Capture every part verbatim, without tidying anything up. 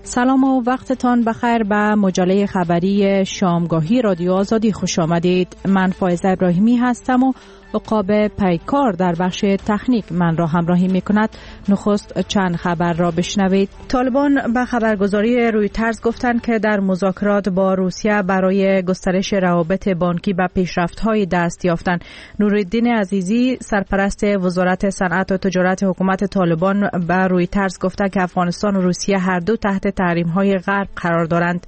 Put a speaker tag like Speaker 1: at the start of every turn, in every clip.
Speaker 1: سلام و وقتتان بخیر به مجله خبری شامگاهی رادیو آزادی خوش آمدید. من فائزه ابراهیمی هستم و عقاب پیکار در بخش تکنیک من را همراهی می کند. نخست چند خبر را بشنوید. طالبان به خبرگزاری رویترز گفتند که در مذاکرات با روسیه برای گسترش روابط بانکی به پیشرفت‌های دست یافتند. نورالدین عزیزی سرپرست وزارت صنعت و تجارت حکومت طالبان به رویترز گفته که افغانستان و روسیه هر دو تحت تحریم‌های غرب قرار دارند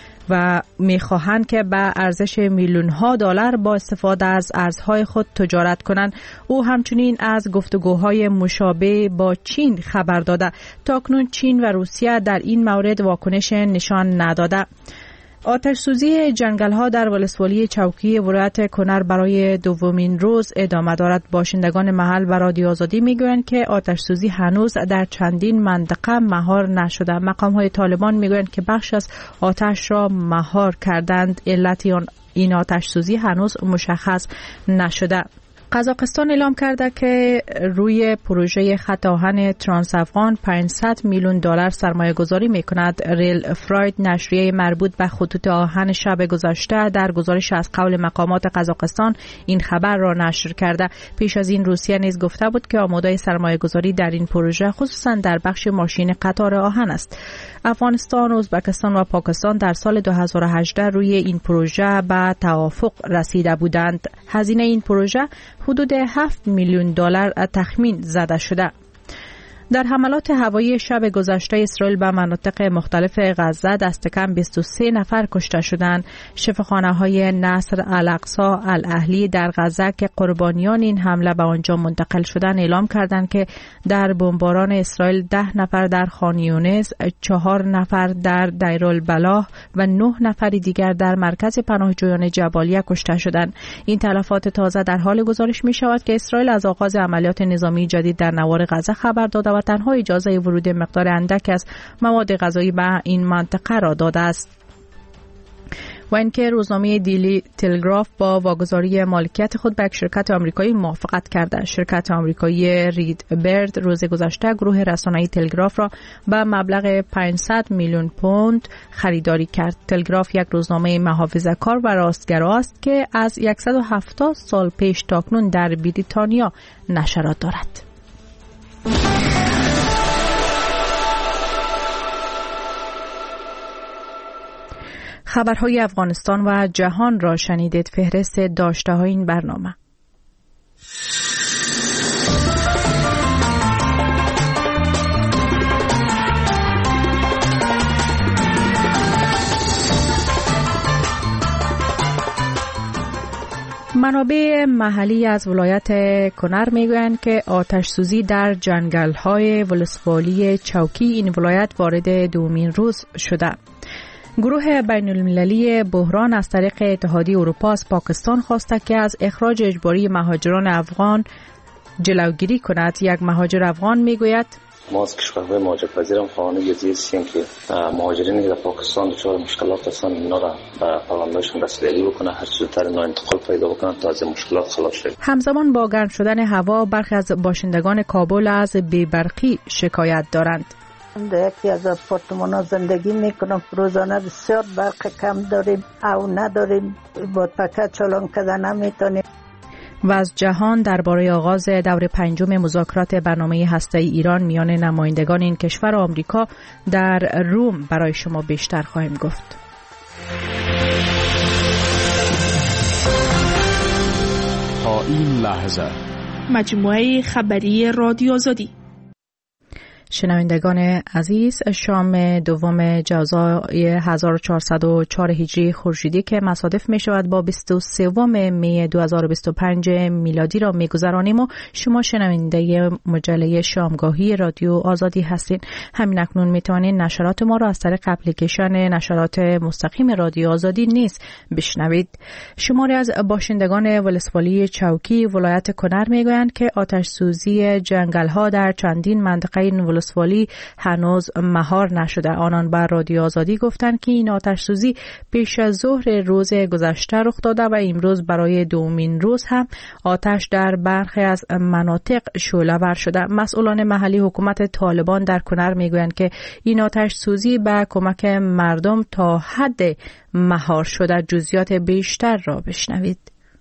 Speaker 1: و می‌خواهند که به ارزش میلیون‌ها دلار با استفاده از ارزهای خود تجارت کنند. او همچنین از گفتگوهای مشابه با چین خبر داده. تاکنون چین و روسیه در این مورد واکنش نشان نداده. آتش سوزی جنگل‌ها در ولسوالی چوکی ولایت کنر برای دومین روز ادامه دارد. باشندگان محل و رادیو آزادی میگویند که آتش سوزی هنوز در چندین منطقه مهار نشده. مقام‌های طالبان میگویند که بخش از آتش را مهار کردند. علت این آتش سوزی هنوز مشخص نشده. قزاقستان اعلام کرده که روی پروژه خط آهن ترانس افغان پانصد میلیون دلار سرمایه گذاری می کند. ریل فراید نشریه مربوط به خطوط آهن شب گذشته در گزارش از قول مقامات قزاقستان این خبر را نشر کرده. پیش از این روسیه نیز گفته بود که آماده سرمایه گذاری در این پروژه خصوصا در بخش ماشین قطار آهن است. افغانستان، ازبکستان و پاکستان در سال دو هزار و هجده روی این پروژه به توافق رسیده بودند. هزینه این پروژه حدود هفت میلیون دلار تخمین زده شده. در حملات هوایی شب گذشته اسرائیل به مناطق مختلف غزه دست کم بیست و سه نفر کشته شدند. شفاخانه‌های نصر الاقصی الاهلی در غزه که قربانیان این حمله به آنجا منتقل شدند اعلام کردند که در بمباران اسرائیل ده نفر در خان یونس، چهار نفر در دیرالبلاح و نه نفر دیگر در مرکز پناهجویان جبالیه کشته شدند. این تلفات تازه در حال گزارش می شود که اسرائیل از آغاز عملیات نظامی جدید در نوار غزه خبر داده و تنها اجازه ورود مقدار اندک از مواد غذایی به این منطقه را داده است. و اینکه روزنامه دیلی تلگراف با واگذاری مالکیت خود به یک شرکت آمریکایی موافقت کرده. شرکت آمریکایی رید برد روز گذشته گروه رسانه‌ای تلگراف را به مبلغ پانصد میلیون پوند خریداری کرد. تلگراف یک روزنامه محافظه‌کار و راستگرا است که از صد و هفتاد سال پیش تاکنون در بریتانیا نشرات دارد. خبرهای افغانستان و جهان را شنیدید. فهرست داشته های این برنامه. منابع محلی از ولایت کنر میگویند که آتش سوزی در جنگل‌های ولسوالی چوکی این ولایت وارد دومین روز شده. گروه بین المللی بحران از طریق اتحادیه اروپا از پاکستان خواسته که از اخراج اجباری مهاجران افغان جلوگیری کند. یک مهاجر افغان میگوید
Speaker 2: ما از کشورهای مهاجرپذیرم خواهان جزیره هستیم که مهاجرینی که در پاکستان دچار مشکلات هستند اینا را به پروندهشون رسیدگی بکنه، هر چیز تر اینا انتقال پیدا بکنن تا از مشکلات خلاص شوند. همزمان با گرم شدن هوا برخی از باشندگان کابل از بی‌برقی شکایت دارند.
Speaker 3: در یکی از آپارتمان‌ها زندگی میکنم. روزانه بسیار برق کم داریم او نداریم، با پکه چالان کردن نمیتونیم.
Speaker 1: و از جهان درباره آغاز دور پنجم مذاکرات برنامه هسته‌ای ایران میان نمایندگان این کشور و آمریکا در روم برای شما بیشتر خواهیم گفت.
Speaker 4: تا این لحظه
Speaker 5: مجموعه خبری رادیو آزادی.
Speaker 1: شنوندگان عزیز، شام دوم جوزای هزار و چهارصد و چهار هجری خورشیدی که مصادف می شود با بیست و سوم می دو هزار و بیست و پنج میلادی را می گذرانیم و شما شنونده مجله شامگاهی رادیو آزادی هستین. همین اکنون می توانید نشرات ما را از طریق اپلیکیشن نشرات مستقیم رادیو آزادی نیز بشنوید. شماری از باشندگان ولسوالی چوکی ولایت کنر می گویند که آتش سوزی جنگل ها در چندین منطقه این ولسوالی هنوز مهار نشده. آنان بر رادیو آزادی گفتند که این آتش سوزی پیش از ظهر روز گذشته رخ داده و امروز برای دومین روز هم آتش در برخی از مناطق شعله‌ور شده. مسئولان محلی حکومت طالبان در کنر میگویند که این آتش سوزی به کمک مردم تا حد مهار شده. جزئیات بیشتر را بشنوید.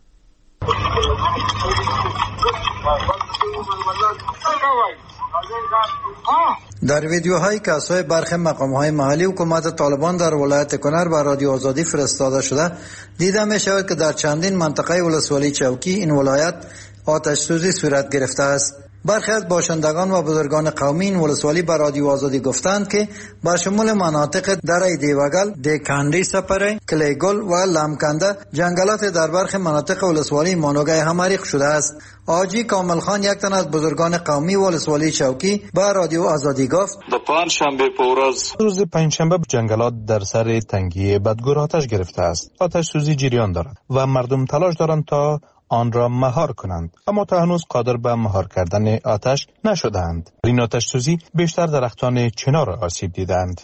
Speaker 6: در ویدیوهای که از سوی برخی مقام‌های محلی حکومت طالبان در ولایت کنر به رادیو آزادی فرستاده شده دیده می شود که در چندین منطقه ولسوالی چوکی این ولایت آتش سوزی صورت گرفته است. برخی از باشندگان و بزرگان قومی این ولسوالی به رادیو آزادی گفتند که با شمول مناطق دره دیوگل، دیکاندی سپره، کلیگل و لامکنده جنگلات در برخی مناطق ولسوالی مانوگه همریق شده است. آجی کامل خان یک تن از بزرگان قومی ولسوالی چوکی به رادیو آزادی گفت:
Speaker 7: در پنجشنبه پورز
Speaker 8: روز پنجشنبه جنگلات در سر تنگی بدگور آتش گرفته است. آتش سوزی جریان دارد و مردم تلاش دارند تا آن را مهار کنند، اما تا هنوز قادر به مهار کردن آتش نشدند. این آتش سوزی بیشتر درختان چنار آسیب دیدند.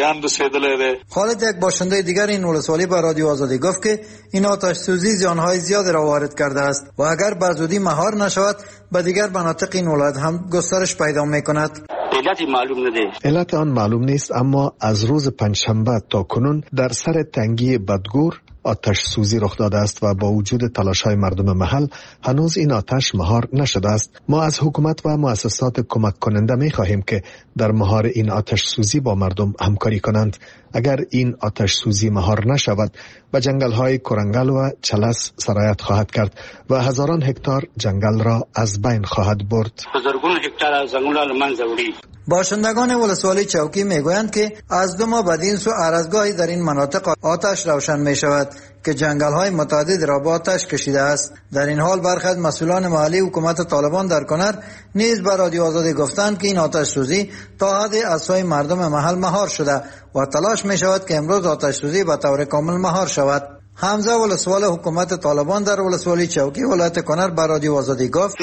Speaker 6: خالد یک باشنده دیگر این ولسوالی به رادیو آزادی گفت که این آتش سوزی زیانهای زیادی را وارد کرده است و اگر به زودی مهار نشود به دیگر مناطق این ولایت هم گسترش پیدا می‌کند.
Speaker 9: علت معلوم نده.
Speaker 10: علت آن معلوم نیست، اما از روز پنجشنبه تا کنون در سر تنگی بدگور آتش سوزی رخ داده است و با وجود تلاش‌های مردم محل هنوز این آتش مهار نشده است. ما از حکومت و مؤسسات کمک کننده می خواهیم که در مهار این آتش سوزی با مردم همکاری کنند. اگر این آتش سوزی مهار نشود و جنگل‌های کرنگل و چلس سرایت خواهد کرد و هزاران هکتار جنگل را از بین خواهد برد.
Speaker 9: هزاران هکتار از جنگل را منځ وړي.
Speaker 6: باشندگان ولسوالی چوکی میگویند که از دو ماه بعد این سو ارزگاهی در این مناطق آتش روشن می شود که جنگل‌های متعدد را با آتش کشیده است. در این حال برخی از مسئولان محلی حکومت طالبان در کنر نیز به رادیو آزادی گفتند که این آتش سوزی تا حد از سوی مردم محل مهار شده و تلاش می شود که امروز آتش سوزی به طور کامل مهار شود. حمزه ولسوال حکومت طالبان در ولسوالی چوکی ولایت کنر به رادیو آزادی گفت: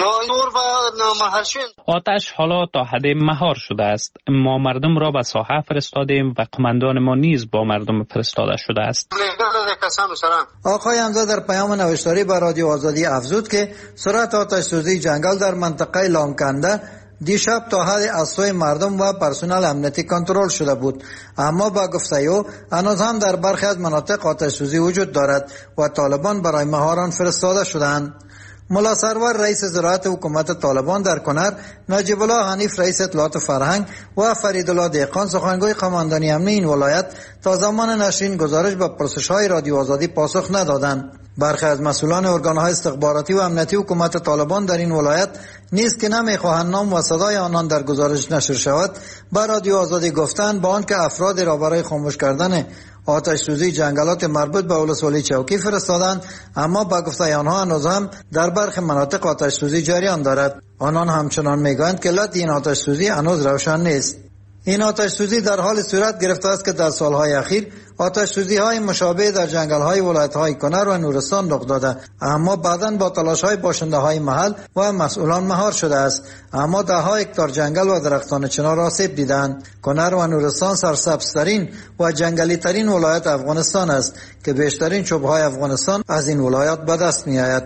Speaker 11: آتش حالا تا حد مهار شده است. ما مردم را به ساحه فرستادیم و قماندان ما نیز با مردم فرستاده شده است.
Speaker 6: آقای حمزه در پیام نوشتاری به رادیو آزادی افزود که سرعت آتش سوزی جنگل در منطقه لامکنده دیشب تا حد از سوی مردم و پرسنل امنیتی کنترل شده بود، اما با گفته او هنوز هم در برخی از مناطق آتش سوزی وجود دارد و طالبان برای مهار آن فرستاده شدند. ملا سرور رئیس زراعت حکومت طالبان در کنر، نجیب الله حنیف رئیس اطلاعات فرهنگ و فریدالله دهقان سخنگوی قماندانی امنی این ولایت تا زمان نشر این گزارش به پرسش‌های رادیو آزادی پاسخ ندادند. برخی از مسئولان ارگان‌های استخباراتی و امنیتی حکومت طالبان در این ولایت نیز که نمی‌خواهند نام و صدای آنان در گزارش نشر شود به رادیو آزادی گفتند با آنکه افراد را برای خاموش کردن آتش سوزی جنگلات مربوط به ولسوالی چوکی فرستادند، اما با گفته آنها هنوز هم در برخی مناطق آتش سوزی جریان دارد. آنان همچنان میگویند که علت این آتش سوزی هنوز روشن نیست. این آتش سوزی در حال صورت گرفته است که در سالهای اخیر آتش سوزی های مشابه در جنگل های ولایت های کنر و نورستان رخ داده، اما بعداً با تلاش های باشنده های محل و مسئولان مهار شده است. اما ده ها هکتار جنگل و درختان چنار آسیب دیدند. کنر و نورستان سرسبزترین و جنگلی ترین ولایت افغانستان است که بیشترین چوب های افغانستان از این ولایت به دست می آید.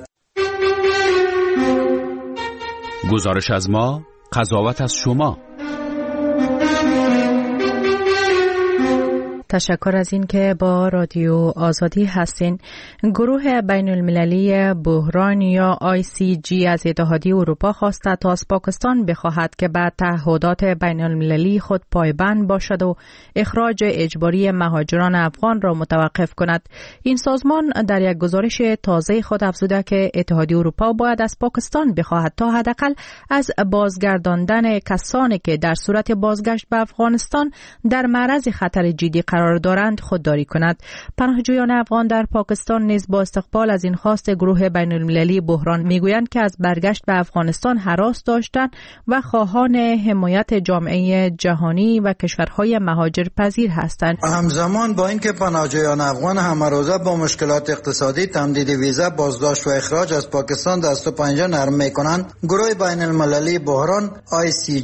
Speaker 4: گزارش از ما، قضاوت از شما.
Speaker 1: تشکر از این که با رادیو آزادی هستین. گروه بین المللی بحران یا آی سی جی از اتحادیه اروپا خواسته تا از پاکستان بخواهد که به تعهدات بین المللی خود پایبند باشد و اخراج اجباری مهاجران افغان را متوقف کند. این سازمان در یک گزارش تازه خود افزوده که اتحادیه اروپا باید از پاکستان بخواهد تا حداقل از بازگرداندن کسانی که در صورت بازگشت به افغانستان در معرض خطر جدی قرار دارند خودداری کند. پناهجویان افغان در پاکستان نیز با استقبال از این خواست گروه بین المللی بحران میگویند که از برگشت به افغانستان هراس داشتند و خواهان حمایت جامعه جهانی و کشورهای مهاجر پذیر هستند.
Speaker 6: همزمان با اینکه پناهجویان افغان همروزه با مشکلات اقتصادی، تمدید ویزا، بازداشت و اخراج از پاکستان دست و پنجه نرم میکنند، گروه بین المللی بحران آی سی جی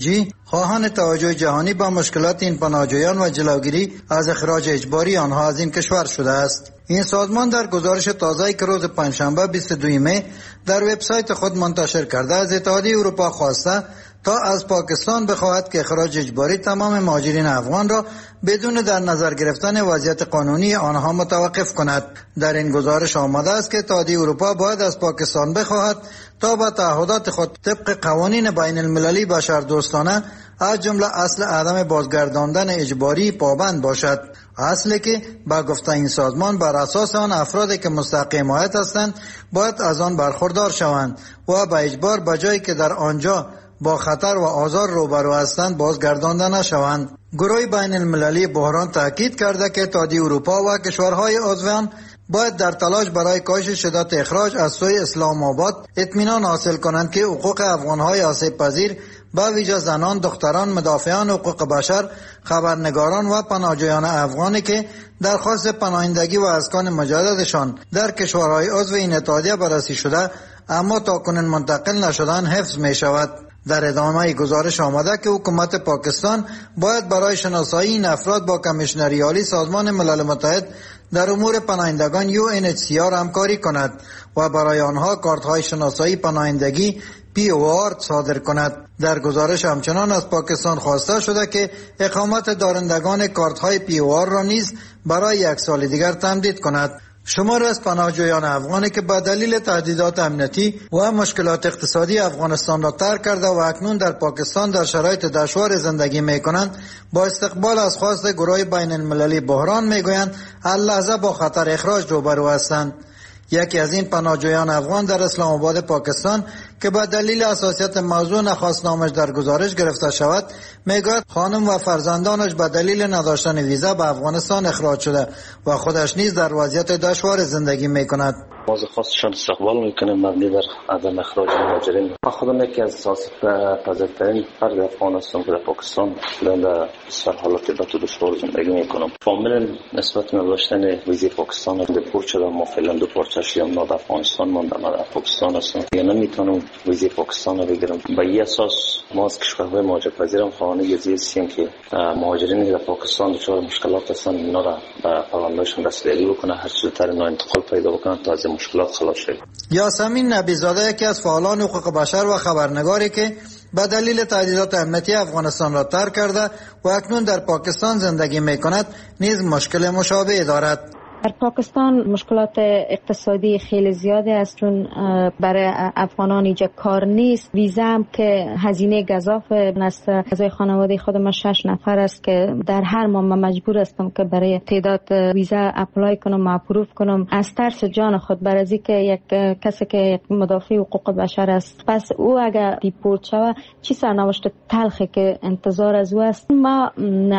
Speaker 6: خواهان توجه جهانی به مشکلات این پناهجویان و جلوگیری از اخراج اجباری آنها از این کشور شده است. این سازمان در گزارش تازه‌ای که روز پنجشنبه بیست و دوم می در وبسایت خود منتشر کرده از اتحادیه اروپا خواسته تا از پاکستان بخواهد که اخراج اجباری تمام مهاجرین افغان را بدون در نظر گرفتن وضعیت قانونی آنها متوقف کند. در این گزارش آمده است که اتحادیه اروپا باید از پاکستان بخواهد تا به تعهدات خود طبق قوانین بین المللی بشردوستانه از جمله اصل عدم بازگرداندن اجباری پابند باشد، اصلی که با گفته این سازمان بر اساس آن افرادی که مستحق حمایت هستند باید از آن برخوردار شوند و به اجبار به جایی که در آنجا با خطر و آزار روبرو هستند بازگردانده نشوند. گروه بین المللی بحران تاکید کرده که اتحادیه اروپا و کشورهای عضوان باید در تلاش برای کاهش شدت اخراج از سوی اسلام آباد اطمینان حاصل کنند که حقوق افغانهای آسیب پذیر به ویژه زنان، دختران، مدافعان حقوق بشر، خبرنگاران و پناهجویان افغانی که درخواست پناهندگی و اسکان مجددشان در کشورهای عضو این اتحادیه بررسی شده اما تاکنون منتقل نشدن حفظ می شود. در ادامه گزارش آمده که حکومت پاکستان باید برای شناسایی این افراد با کمیشنری عالی سازمان ملل متحد در امور پناهندگان یو ان اچ سی آر همکاری کند و برای آنها کارت‌های شناسایی پناهندگی پی او آر صادر کند. در گزارش همچنان از پاکستان خواسته شده که اقامت دارندگان کارت‌های پی او آر را نیز برای یک سال دیگر تمدید کند. شمار از پناهجویان افغانی که به دلیل تهدیدات امنیتی و مشکلات اقتصادی افغانستان را ترک کرده و اکنون در پاکستان در شرایط دشوار زندگی می‌کنند با استقبال از خواست گروه بین المللی بحران می‌گویند هر لحظه با خطر اخراج روبرو هستند. یکی از این پناهجویان افغان در اسلام آباد پاکستان که به دلیل حساسیت موضوع نخواست نامش در گزارش گرفته شود میگوید خانم و فرزندانش به دلیل نداشتن ویزا به افغانستان اخراج شده و خودش نیز در وضعیت دشوار زندگی میکند.
Speaker 2: موضوع خاصشان استقبال میکنیم مبنی بر عدم اخراج مهاجرین. من خودم یکی از اساسی پذیرترین فرد افغان هستم که در پاکستان در بسیار حالات بد و دشوار زندگی میکنم. فامیل نسبت به داشتن ویزای پاکستان دلپور شدم. ما فعلا دو پارچه شیام در افغانستان ماندم، در پاکستان هستم. یعنی نمیتونم ویزای پاکستان رو بگیرم. به این اساس ما از کشورهای مهاجرپذیرم خواهان جزیره هستیم که مهاجرین در پاکستان دچار مشکلات هستند، اینا را به پروندهشون رسیدگی بکنه، هر چیز تر اینا انتقال پیدا بکنن تا از مشکلات خلاص شد.
Speaker 6: یاسمین نبیزاده یکی از فعالان حقوق بشر و خبرنگاری که به دلیل تهدیدات امنیتی افغانستان را ترک کرده و اکنون در پاکستان زندگی میکند نیز مشکل مشابه دارد.
Speaker 12: در پاکستان مشکلات اقتصادی خیلی زیاده است، چون برای افغانان اینجا کار نیست. ویزا هم که هزینه گزاف است. اعضای خانواده خود ما شش نفر است که در هر ماه من مجبور هستم که برای تعداد ویزا اپلای کنم و اپروف کنم از ترس جان خود، برای اینکه یک کسی که مدافع حقوق بشر است پس او اگر دیپورت شود چی سرنوشت تلخی که انتظار از او است. ما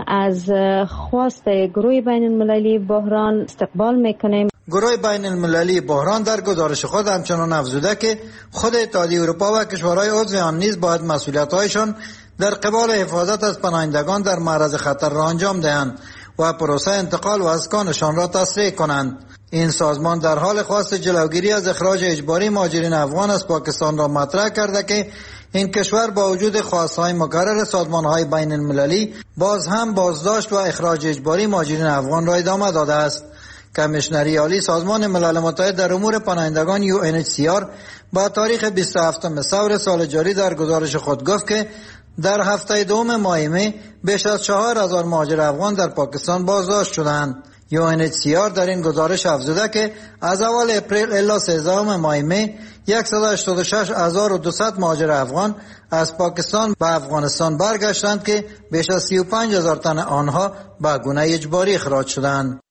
Speaker 12: از خواست گروه بین المللی بحران استقبال میکنیم.
Speaker 6: گروه بین المللی بحران در گزارش خود همچنان افزوده که خود اتحادیه اروپا و کشورهای عضو آن نیز باید مسئولیت‌هایشان در قبال حفاظت از پناهندگان در معرض خطر را انجام دهند و پروسه انتقال و اسکانشان را تسریع کنند. این سازمان در حال خواست جلوگیری از اخراج اجباری مهاجرین افغان از پاکستان را مطرح کرده که این کشور با وجود خواستهای مکرر سازمانهای بین المللی باز هم بازداشت و اخراج اجباری مهاجرین افغان را ادامه داده است. کمیشنری عالی سازمان ملل متحد در امور پناهندگان یو ان اچ سی آر با تاریخ بیست و هفتم ثور سال جاری در گزارش خود گفت که در هفته دوم ماه می بیش از چهار هزار مهاجر افغان در پاکستان بازداشت شدند. یو ان اچ سی آر در این گزارش افزوده که از اول اپریل الی سیزدهم ماه می صد و هشتاد و شش هزار و دویست مهاجر افغان از پاکستان به افغانستان برگشتند که بیش از سی و پنج هزار تن آنها به گونه اجباری اخراج شدند.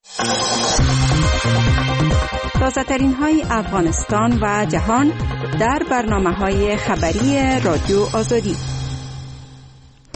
Speaker 13: تازه ترین های افغانستان و جهان در برنامه های خبری رادیو آزادی.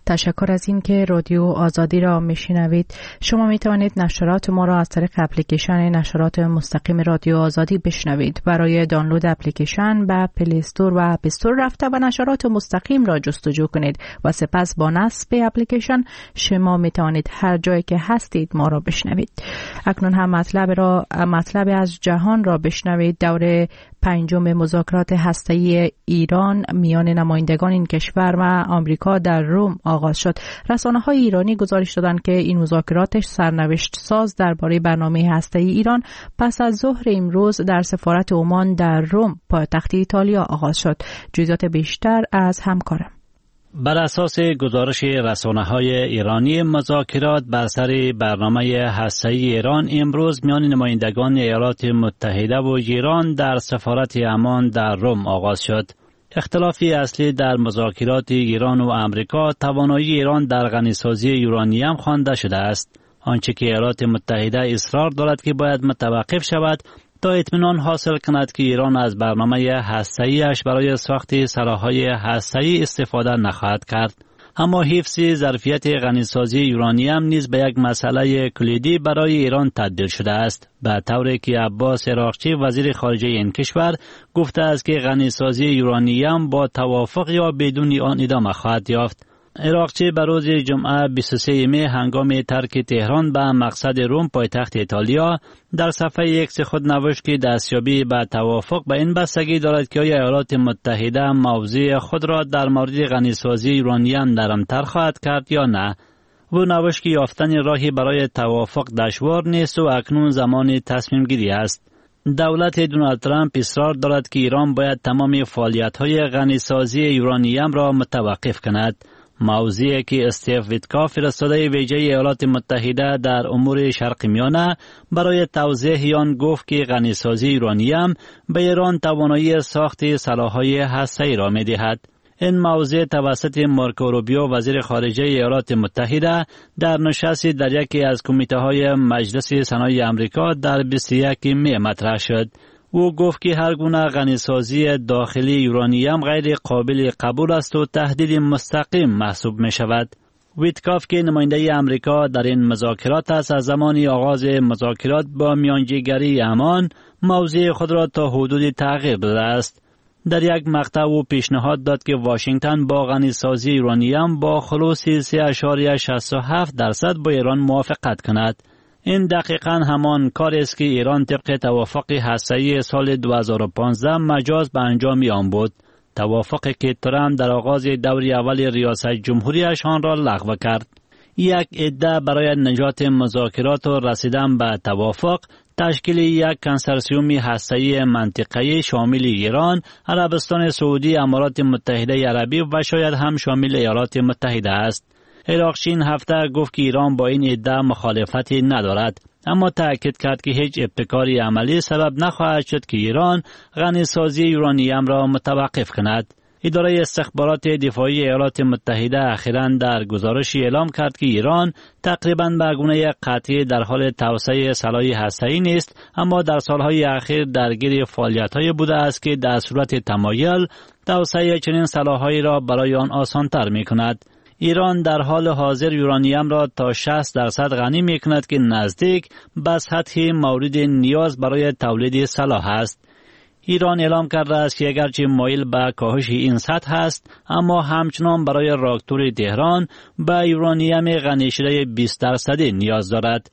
Speaker 1: تشکر از این که رادیو آزادی را میشنوید. شما می توانید نشرات ما را از طریق اپلیکیشن نشرات مستقیم رادیو آزادی بشنوید. برای دانلود اپلیکیشن به پلی استور و اپ استور رفته و نشرات مستقیم را جستجو کنید و سپس با نصب اپلیکیشن شما می توانید هر جایی که هستید ما را بشنوید. اکنون هم مطلب را مطلب از جهان را بشنوید. دوره پنجم مذاکرات هسته‌ای ایران میان نمایندگان این کشور و آمریکا در روم آغاز شد. رسانه‌های ایرانی گزارش دادند که این مذاکرات سرنوشت ساز درباره برنامه هسته‌ای ایران پس از ظهر امروز در سفارت عمان در روم پایتخت ایتالیا آغاز شد. جزئیات بیشتر از همکارم.
Speaker 14: بر اساس گزارش رسانه‌های ایرانی، مذاکرات بر سر برنامه هسته‌ای ایران امروز میان نمایندگان ایالات متحده و ایران در سفارت عمان در روم آغاز شد. اختلافی اصلی در مذاکرات ایران و آمریکا توانایی ایران در غنیسازی یورانیم خوانده شده است. آنچه که ایالات متحده اصرار دارد که باید متوقف شود تا اطمینان حاصل کند که ایران از برنامه هسته‌ای‌اش برای ساخت سلاح‌های هسته‌ای استفاده نخواهد کرد. اما حفظ ظرفیت غنیسازی یورانیم نیز به یک مسئله کلیدی برای ایران تبدیل شده است، به طوری که عباس عراقچی وزیر خارجه این کشور گفته است که غنیسازی یورانیم با توافق یا بدون آن ادامه خواهد یافت. عراقچی به روز جمعه بیست و سوم می هنگام ترک تهران به مقصد روم پایتخت ایتالیا در صفحه ایکس خود نوشت که دستیابی به توافق به این بستگی دارد که آیا ایالات متحده موضع خود را در مورد غنیسازی یورانیم نرمتر خواهد کرد یا نه. او نوشت که یافتن راهی برای توافق دشوار نیست و اکنون زمان تصمیم گیری است. دولت دونالد ترامپ اصرار دارد که ایران باید تمام فعالیت‌های غنیسازی یورانیم را متوقف کند. موضوعی که استیو ویتکاف فرستاده ویژه ایالات متحده در امور شرق میانه برای توضیح آن گفت که غنیسازی یورانیم به ایران توانایی ساخت سلاح‌های هسته‌ای را می‌دهد. این موضوع توسط مارکو روبیو وزیر خارجه ایالات متحده در نشستی در یکی از کمیته‌های مجلس صنایع آمریکا در بیست و یکم می مطرح شد. او گفت که هر گونه غنیسازی داخلی یورانیم غیر قابل قبول است و تهدید مستقیم محسوب می شود. ویتکاف که نماینده امریکا در این مذاکرات است، از زمان آغاز مذاکرات با میانجیگری عمان موضع خود را تا حدودی تغییر داده است. در یک مقطع او پیشنهاد داد که واشنگتن با غنیسازی یورانیم با خلوص سه اشاریه شصت و هفت درصد با ایران موافقت کند. این دقیقاً همان کاری است که ایران طبق توافق هسته‌ای سال دو هزار و پانزده مجاز به انجام آن بود. توافقی که ترامپ در آغاز دوره اول ریاست جمهوریش آن را لغو کرد. یک عده برای نجات مذاکرات و رسیدن به توافق تشکیل یک کنسرسیوم هسته‌ای منطقه‌ای شامل ایران، عربستان سعودی، امارات متحده عربی و شاید هم شامل ایالات متحده است. عراقچی این هفته گفت که ایران با این ادعا مخالفتی ندارد، اما تأکید کرد که هیچ ابتکاری عملی سبب نخواهد شد که ایران غنیسازی یورانیم را متوقف کند. اداره استخبارات دفاعی ایالات متحده اخیراً در گزارشی اعلام کرد که ایران تقریباً به گونه قطعی در حال توسعه سلاح هسته‌ای نیست، اما در سالهای اخیر درگیر فعالیت‌های بوده است که در صورت تمایل توسعه چنین سلاح‌هایی را برای آن آسان‌تر می‌کند. ایران در حال حاضر یورانیم را تا شصت درصد غنی می‌کند که نزدیک به سطح مورد نیاز برای تولید سلاح است. ایران اعلام کرده است که اگرچه مایل به کاهش این سطح است، اما همچنان برای راکتور تهران به یورانیم غنی شده بیست درصدی نیاز دارد.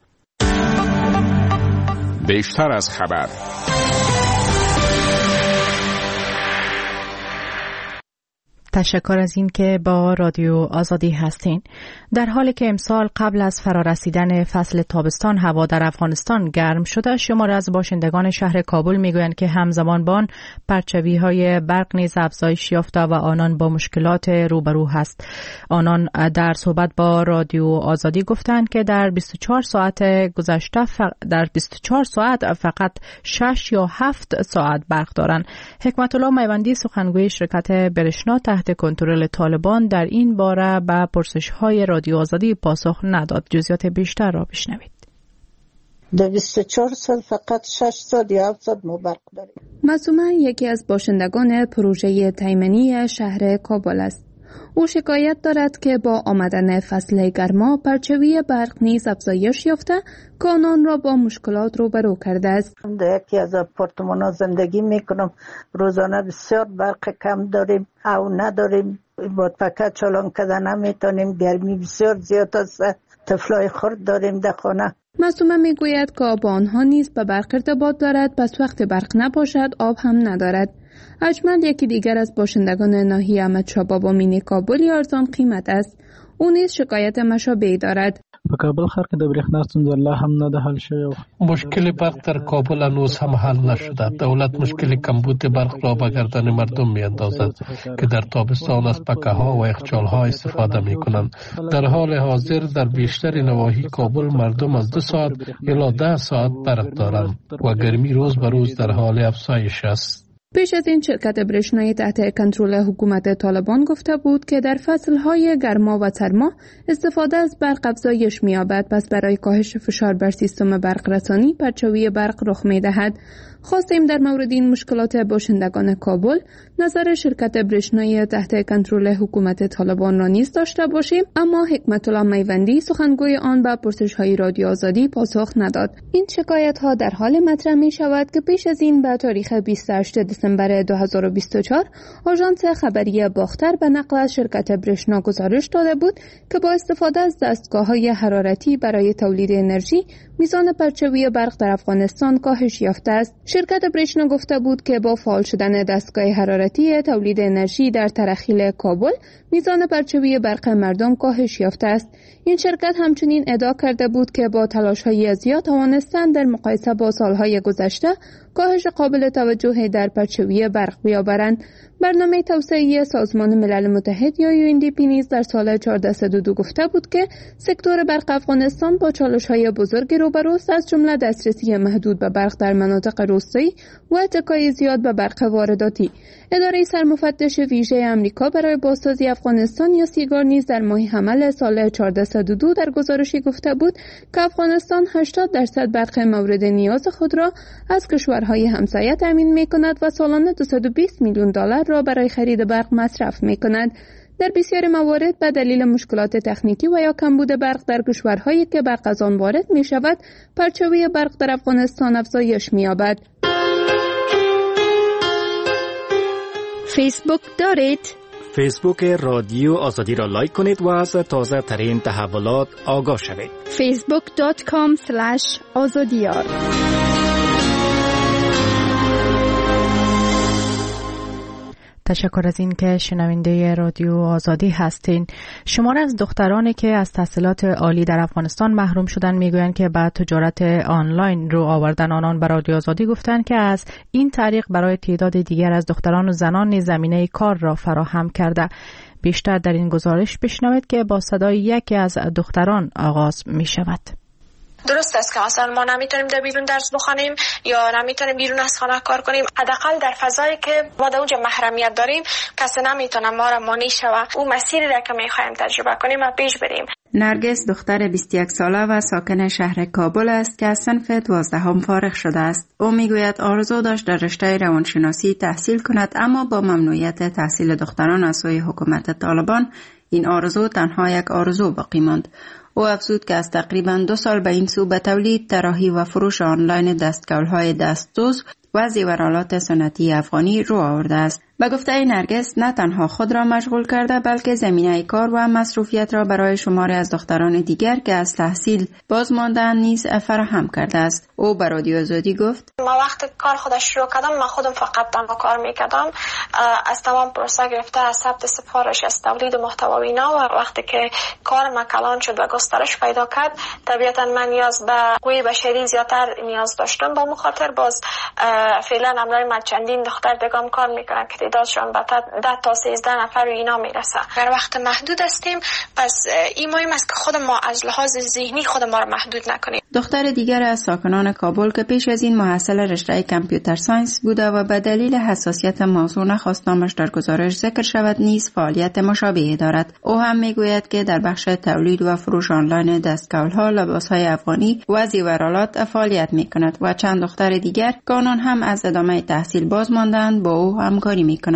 Speaker 15: بیشتر از خبر.
Speaker 1: تشکر از این که با رادیو آزادی هستین. در حالی که امسال قبل از فرارسیدن فصل تابستان هوا در افغانستان گرم شده، شمار از باشندگان شهر کابل میگویند که همزمان با آن پرچوی های برق نیز افزایش یافته و آنان با مشکلات روبرو هست. آنان در صحبت با رادیو آزادی گفتند که در بیست و چهار ساعت گذشته در بیست و چهار ساعت فقط شش یا هفت ساعت برق دارند. حکمت الله میوندی سخنگوی شرکت برشنا تحت کنترل طالبان در این باره به پرسش‌های رادیو آزادی پاسخ نداد. جزئیات بیشتر را بشنوید.
Speaker 3: در بیست و چهار سال فقط شش ساعت یا هفت ساعت ما برق داریم.
Speaker 16: معصومه یکی از باشندگان پروژه تایمنی شهر کابل است.
Speaker 15: او شکایت دارد که با آمدن فصل گرما پرچوی برق نیز افزایش یافته که آنان را با مشکلات روبرو کرده است.
Speaker 3: در یکی از آپارتمان‌ها زندگی میکنم، روزانه بسیار برق کم داریم او نداریم، با فقط چالان کردن نمیتونیم، گرمی بسیار زیاد است، طفلای خرد داریم در خانه.
Speaker 15: معصومه میگوید که آب آنها نیز به برق ارتباط دارد، پس وقت برق نباشد آب هم ندارد. اجمل یکی دیگر از باشندگان ناحیه احمدشاه بابا مینی کابل ارزان قیمت است. او نیز شکایت مشابهی دارد.
Speaker 16: په کابل ښار کې د برېښنا ستونزه لا هم نه ده حل شوې.
Speaker 17: مشکل برق در کابل هنوز هم حل نشده. دولت مشکل کمبود برق را به گردن مردم میاندازد که در تابستان از پکه ها و یخچال ها استفاده می کنند. در حال حاضر در بیشتر نواحی کابل مردم از دو ساعت الی ده ساعت برق دارند و گرمی روز به روز در حال افزایش است.
Speaker 15: پیش از این شرکت برېښنایی تحت کنترل حکومت طالبان گفته بود که در فصلهای گرما و سرما استفاده از برق افزایش می‌یابد، پس برای کاهش فشار بر سیستم برق رسانی پرچاوی برق رخ می‌دهد. خواستیم در مورد این مشکلات باشندگان کابل نظر شرکت برېښنایی تحت کنترل حکومت طالبان را نیز داشته باشیم، اما حکمت الله میوندی سخنگوی آن به پرسش‌های رادیو آزادی پاسخ نداد. این شکایت‌ها در حال مطرح می‌شود که پیش از این به تاریخ بیست و هشتم دسامبر دو هزار و بیست و چهار آژانس خبری باختر به نقل از شرکت برېښنا گزارش داده بود که با استفاده از دستگاه‌های حرارتی برای تولید انرژی میزان پرچاوی برق در افغانستان کاهش یافته است. شرکت برېښنا گفته بود که با فعال شدن دستگاه حرارتی تولید انرژی در ترخیل کابل میزان پرچاوی برق مردم کاهش یافته است. این شرکت همچنین ادعا کرده بود که با تلاش‌های زیاد توانستند در مقایسه با سالهای گذشته کاهش قابل توجهی در پرچاوی برق بیاورند. برنامه توسعه سازمان ملل متحد یا یو ان دی پی نیز در سال هزار و چهارصد و صد و دو گفته بود که سکتور برق افغانستان با چالش‌های بزرگی روبروست، از جمله دسترسی محدود به برق در مناطق روستایی و اتکای زیاد به برق وارداتی. اداره سرمفتش ویژه آمریکا برای بازسازی افغانستان یا سیگار نیز در ماه حمل سال هزار و چهارصد و صد و دو در گزارشی گفته بود که افغانستان هشتاد درصد برق مورد نیاز خود را از کشورهای همسایه تامین می‌کند و سالانه دویست و بیست میلیون دلار را برای خرید برق مصرف می‌کند. در بسیاری موارد به دلیل مشکلات تکنیکی و یا کمبود برق در کشورهایی که برق از آن وارد می‌شود، پرچاوی برق در افغانستان افزایش می‌یابد.
Speaker 18: فیسبوک دارید؟
Speaker 19: فیسبوک رادیو آزادی را لایک کنید و از تازه ترین تحولات آگاه شوید.
Speaker 18: فیسبوک دات کام اسلش آزادیار.
Speaker 1: تشکر از این که شنونده رادیو آزادی هستین. شمار از دخترانی که از تحصیلات عالی در افغانستان محروم شدن میگویند که بعد تجارت آنلاین رو آوردن آنان به رادیو آزادی گفتند که از این طریق برای تعداد دیگر از دختران و زنان زمینه کار را فراهم کرده. بیشتر در این گزارش بشنوید که با صدای یکی از دختران آغاز می شود.
Speaker 20: درست است که مثلا ما نمیتونیم در بیرون درس بخونیم یا نمیتونیم بیرون از خانه کار کنیم، حداقل در فضایی که ما در اونجا محرمیت داریم کسی نمیتونه ما را مانع شوه او مسیری را که میخوایم تجربه کنیم و پیش بریم.
Speaker 13: نرگس دختر بیست و یک ساله و ساکن شهر کابل است که از صنف دوازدهم فارغ شده است. او میگوید آرزو داشت در رشته روانشناسی تحصیل کند، اما با ممنوعیت تحصیل دختران از سوی حکومت طالبان این آرزو تنها یک آرزو باقی ماند. او افزود که از تقریباً دو سال به این سو به تولید، طراحی و فروش آنلاین دستکول‌های دستدوز و زیورآلات سنتی افغانی رو آورده است. به گفته نرگس نه تنها خود را مشغول کرده بلکه زمینه کار و مصروفیت را برای شماری از دختران دیگر که از تحصیل باز ماندن نیز فراهم کرده است. او به رادیو آزادی گفت:
Speaker 20: ما وقتی کار خودش شروع کردم من خودم فقط تنها کار میکردم، از تمام پروسه گرفته از ثبت سفارش، از تولید محتوا و اینا، و وقتی که کار ما کلان شد و گسترش پیدا کرد طبیعتا من نیاز به قوی بشری زیادتر نیاز داشتم. با مخاطر باز فعلا امروز من چندین دختر دیگه کار میکنن که تعدادشون به ده تا سیزده نفر و اینا میرسه. در وقت محدود هستیم، پس این مهم است که خود ما از لحاظ ذهنی خود ما رو محدود نکنیم.
Speaker 13: دختر دیگر از ساکنان کابل که پیش از این محصل رشته کامپیوتر ساینس بوده و به دلیل حساسیت موضوع نخواست نامش در گزارش ذکر شود نیز فعالیت مشابهی دارد. او هم میگوید که در بخش تولید و فروش آنلاین دستکول‌ها، لباس‌های افغانی و زیورآلات فعالیت میکند و چند دختر دیگر که آنان هم از ادامه تحصیل باز ماندند با او همکاری میکنند.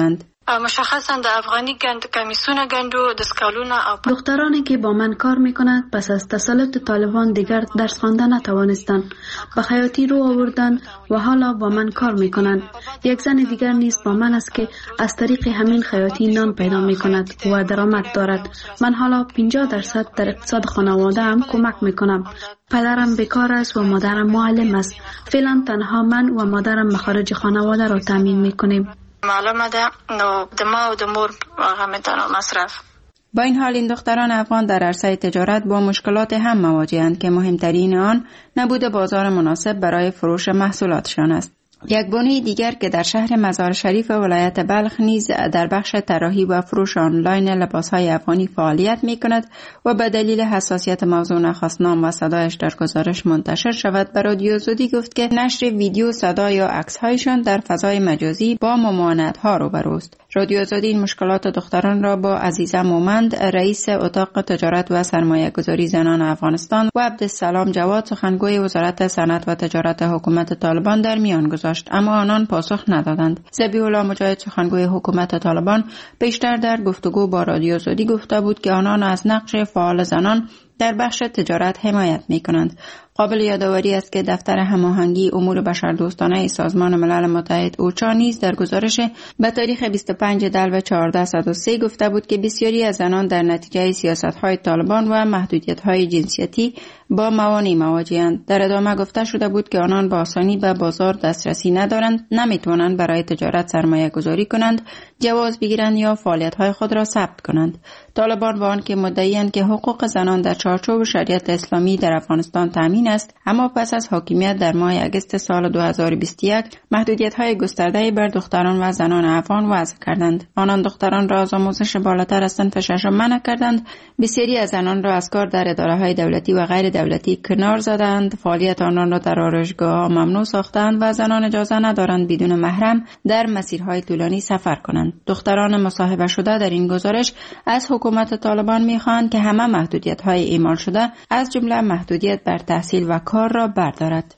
Speaker 21: مشخصا د افغانی گند کمیسونه گندو دسکالونه او
Speaker 22: دخترانی که با من کار میکنند پس از تسلط طالبان دیگر درس خواندن نتوانستند، به خیاطی رو آوردن و حالا با من کار میکنند. یک زن دیگر نیز با من است که از طریق همین خیاطی نان پیدا میکند و درآمد دارد. من حالا پنجاه درصد در اقتصاد خانواده هم کمک میکنم. پدرم بیکار است و مادرم معلم است. فعلا تنها من و مادرم مخارج خانواده را تامین میکنیم.
Speaker 21: معلومه ده نو د ما و د مور هغه متنو مصرف.
Speaker 13: با این حال این دختران افغان در عرصه تجارت با مشکلات هم مواجهند که مهمترین آن نبود بازار مناسب برای فروش محصولاتشان است. یک بانوی دیگر که در شهر مزار شریف ولایت بلخ نیز در بخش طراحی و فروش آنلاین لباسهای افغانی فعالیت می کند و به دلیل حساسیت موضوع نخواست نام و صدایش در گزارش منتشر شود به رادیو آزادی گفت که نشر ویدیو، صدا یا عکس‌هایشان در فضای مجازی با ممانعت‌ها روبروست. رادیو آزادی این مشکلات دختران را با عزیزه مومند رئیس اتاق تجارت و سرمایه گذاری زنان افغانستان و عبدالسلام جواد سخنگوی وزارت صنعت و تجارت حکومت طالبان در میان گذاشت، اما آنان پاسخ ندادند. ذبیح الله مجاهد سخنگوی حکومت طالبان پیشتر در گفتگو با رادیو آزادی گفته بود که آنان از نقش فعال زنان در بخش تجارت حمایت می کنند. قابل یادآوری است که دفتر هماهنگی امور بشردوستانه سازمان ملل متحد اوچا نیز در گزارش به تاریخ بیست و پنج دلو چهارده صد و سه گفته بود که بسیاری از زنان در نتیجه سیاست‌های طالبان و محدودیت‌های جنسیتی با موانع مواجه‌اند. در ادامه گفته شده بود که آنان با آسانی به بازار دسترسی ندارند، نمی‌توانند برای تجارت سرمایه گذاری کنند، جواز بگیرند یا فعالیت‌های خود را ثبت کنند. طالبان با آنکه مدعی‌اند که حقوق زنان در چارچوب شریعت اسلامی در افغانستان تامین است، اما پس از حاکمیت در ماه اگست سال دو هزار و بیست و یک محدودیت‌های گسترده‌ای بر دختران و زنان افغان وضع کردند. آنان دختران را از آموزش بالاتر از صنف ششم منع کردند، بسیاری از زنان را از کار در اداره‌های دولتی و غیر دولتی کنار زدند، فعالیت آنان را در آرایشگاه‌ها ممنوع ساختند و زنان اجازه ندارند بدون محرم در مسیرهای طولانی سفر کنند. دختران مصاحبه شده در این گزارش از حکومت طالبان می‌خواهند که همه محدودیت‌های اعمال شده از جمله محدودیت بر تحصیل و کار را بردارد.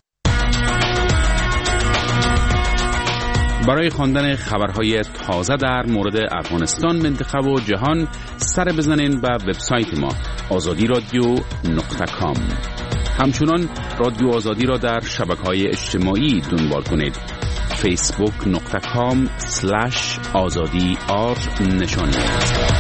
Speaker 4: برای خواندن خبرهای تازه در مورد افغانستان، منطقه و جهان سر بزنین به وبسایت ما آزادی رادیو نقطه کام. همچنان رادیو آزادی را در شبکه‌های اجتماعی دنبال کنید. فیسبوک نقطه کام سلش آزادی آر نشانید.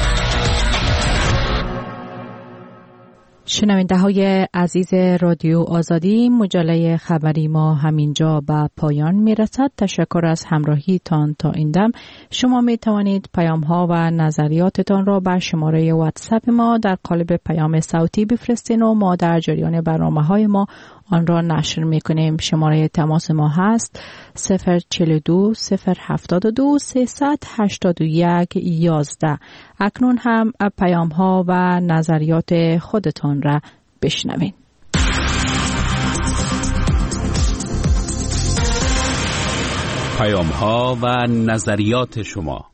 Speaker 1: شنونده های عزیز رادیو آزادی، مجله خبری ما همینجا به پایان می رسد. تشکر از همراهی تان تا این دم. شما می توانید پیام ها و نظریاتتان را به شماره واتساپ ما در قالب پیام صوتی بفرستین و ما در جریان برنامه های ما آن را نشر می کنیم. شماره تماس ما هست صفر چهل و دو صفر هفتاد و دو سیصد هشتاد و یک یازده. اکنون هم پیام ها و نظریات خودتان را بشنوین.
Speaker 4: پیام ها و نظریات شما.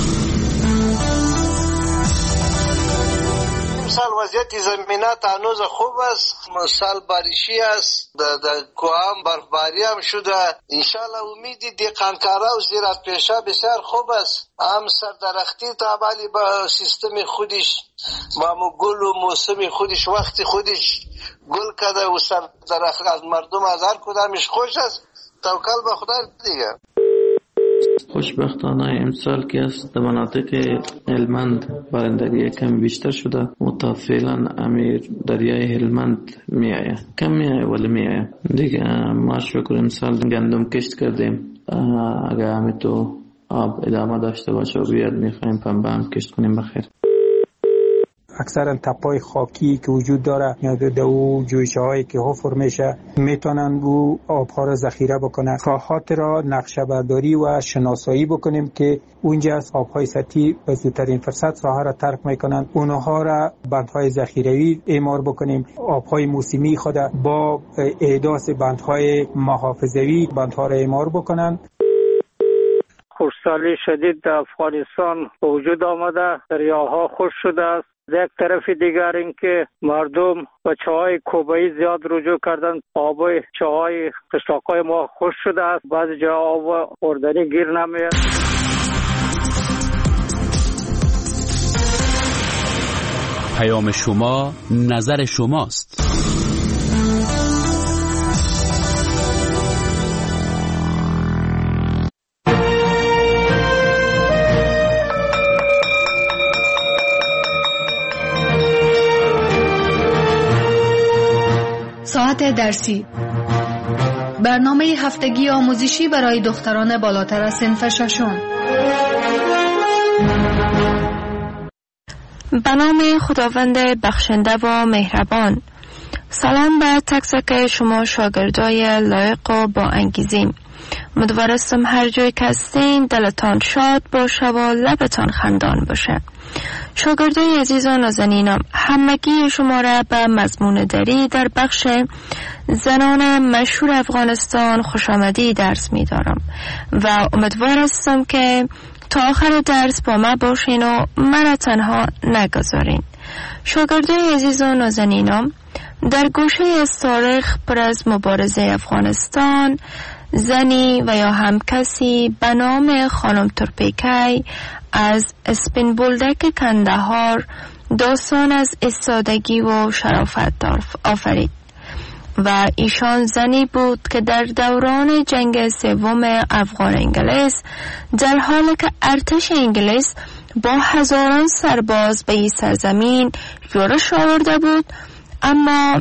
Speaker 23: سال وضعیت زمینات هنوز خوب است، سال باریشی است، در کوام برفباری هم شده. انشالله امیدی دیقانکارا و زیرات پیشه بسیار خوب است. هم سردرختی تابعی با سیستم خودش، با گل و موسم خودش، وقت خودش گل کده و سردرخت از مردم از هر کدامش خوش است. توکل به خدا دیگه.
Speaker 24: خوشبختانه امسال که است در مناطق هلمند بارندگی کم بیشتر شده، متفعلا امیر دریای هلمند می آید، کم می آید ولی می آید دیگه. ما شکر امسال گندم کشت کردیم، اگر همی تو آب ادامه داشته باشه و بیاد می خواهیم پنبه هم کشت کنیم بخیر.
Speaker 25: اکثرا تپای خاکی که وجود داره یا دو جویچه هایی که حفر میشه میتونن او آبها را ذخیره بکنن. راهات را نقشه برداری و شناسایی بکنیم که اونجا از آبهای سطحی به زودترین فرصت راه را ترک میکنن، اونها را بندهای ذخیروی اعمار بکنیم. آبهای موسمی خود با احداث بندهای محافظوی بندها را اعمار بکنن.
Speaker 26: خشکسالی شدید در افغانستان وجود آمده، دریاها خشک شده است. یک طرف دیگر این که مردم و چاهای کوبایی زیاد رجوع کردن، آب چاهای قشاقای ما خشک شده است، بعضی جا آب خوردنی گیر نمیاد.
Speaker 4: پیام شما نظر شماست.
Speaker 22: ساعت درسی، برنامه هفتگی آموزشی برای دختران بالاتر از صنف ششم.
Speaker 5: به نام خداوند بخشنده و مهربان. سلام به تک تک شما شاگردای لایق و با انگیزیم. امیدوارم هر جای که هستین دلتان شاد باشه و لبتان خندان باشه. شاگردای عزیز و نازنینم، همگی شما را به مضمون دری در بخش زنان مشهور افغانستان خوش آمدی درس می دارم و امیدوار هستم که تا آخر درس با ما باشین و مرا تنها نگذارین. شاگردای عزیز و نازنینم، در گوشه از تاریخ پر از مبارزه افغانستان، زنی و یا هم کسی به نام خانم تورپیکی از اسپین بولدک کندهار داستان از ایستادگی و شرافت آفرید و ایشان زنی بود که در دوران جنگ سوم افغان انگلیس در حالی که ارتش انگلیس با هزاران سرباز به این سرزمین یورش آورده بود، اما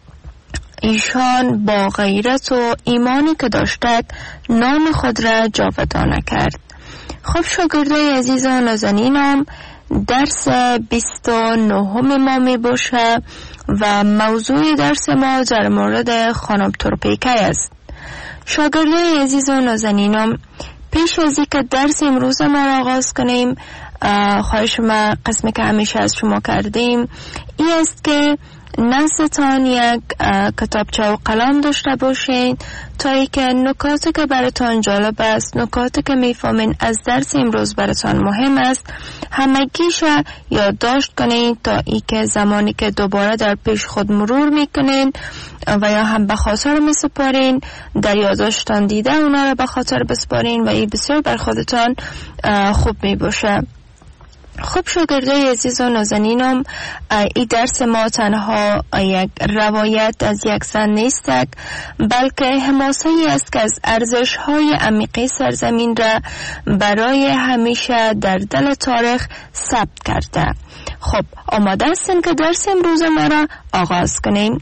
Speaker 5: ایشان با غیرت و ایمانی که داشتند نام خود را جاودانه کرد. خب شاگردای عزیز و نازنینم، درس بیست و نهم ما می باشه و موضوع درس ما در مورد خانم تورپیکی است. شاگردای عزیز و نازنینم، پیش از اینکه درس امروز ما را آغاز کنیم، خواهش ما قسمی که همیشه از شما کردیم این است که نزدتان یک کتابچه و قلم داشته باشین تا ای که نکاتی که براتان جالب است، نکاتی که میفهمین از درس امروز براتان مهم است، همگیش یادداشت کنین تا ای که زمانی که دوباره در پیش خود مرور میکنین و یا هم به خاطر میسپارین، در یادداشتان دیده اونا را به خاطر بسپارین و این بسیار بر خودتان خوب میباشه. خب شاگردای عزیز و نازنینم، این درس ما تنها یک روایت از یک زن نیست، بلکه حماسه ای است که از ارزش های عمیقی سرزمین را برای همیشه در دل تاریخ ثبت کرده. خب آماده هستیم که درس امروز ما را آغاز کنیم.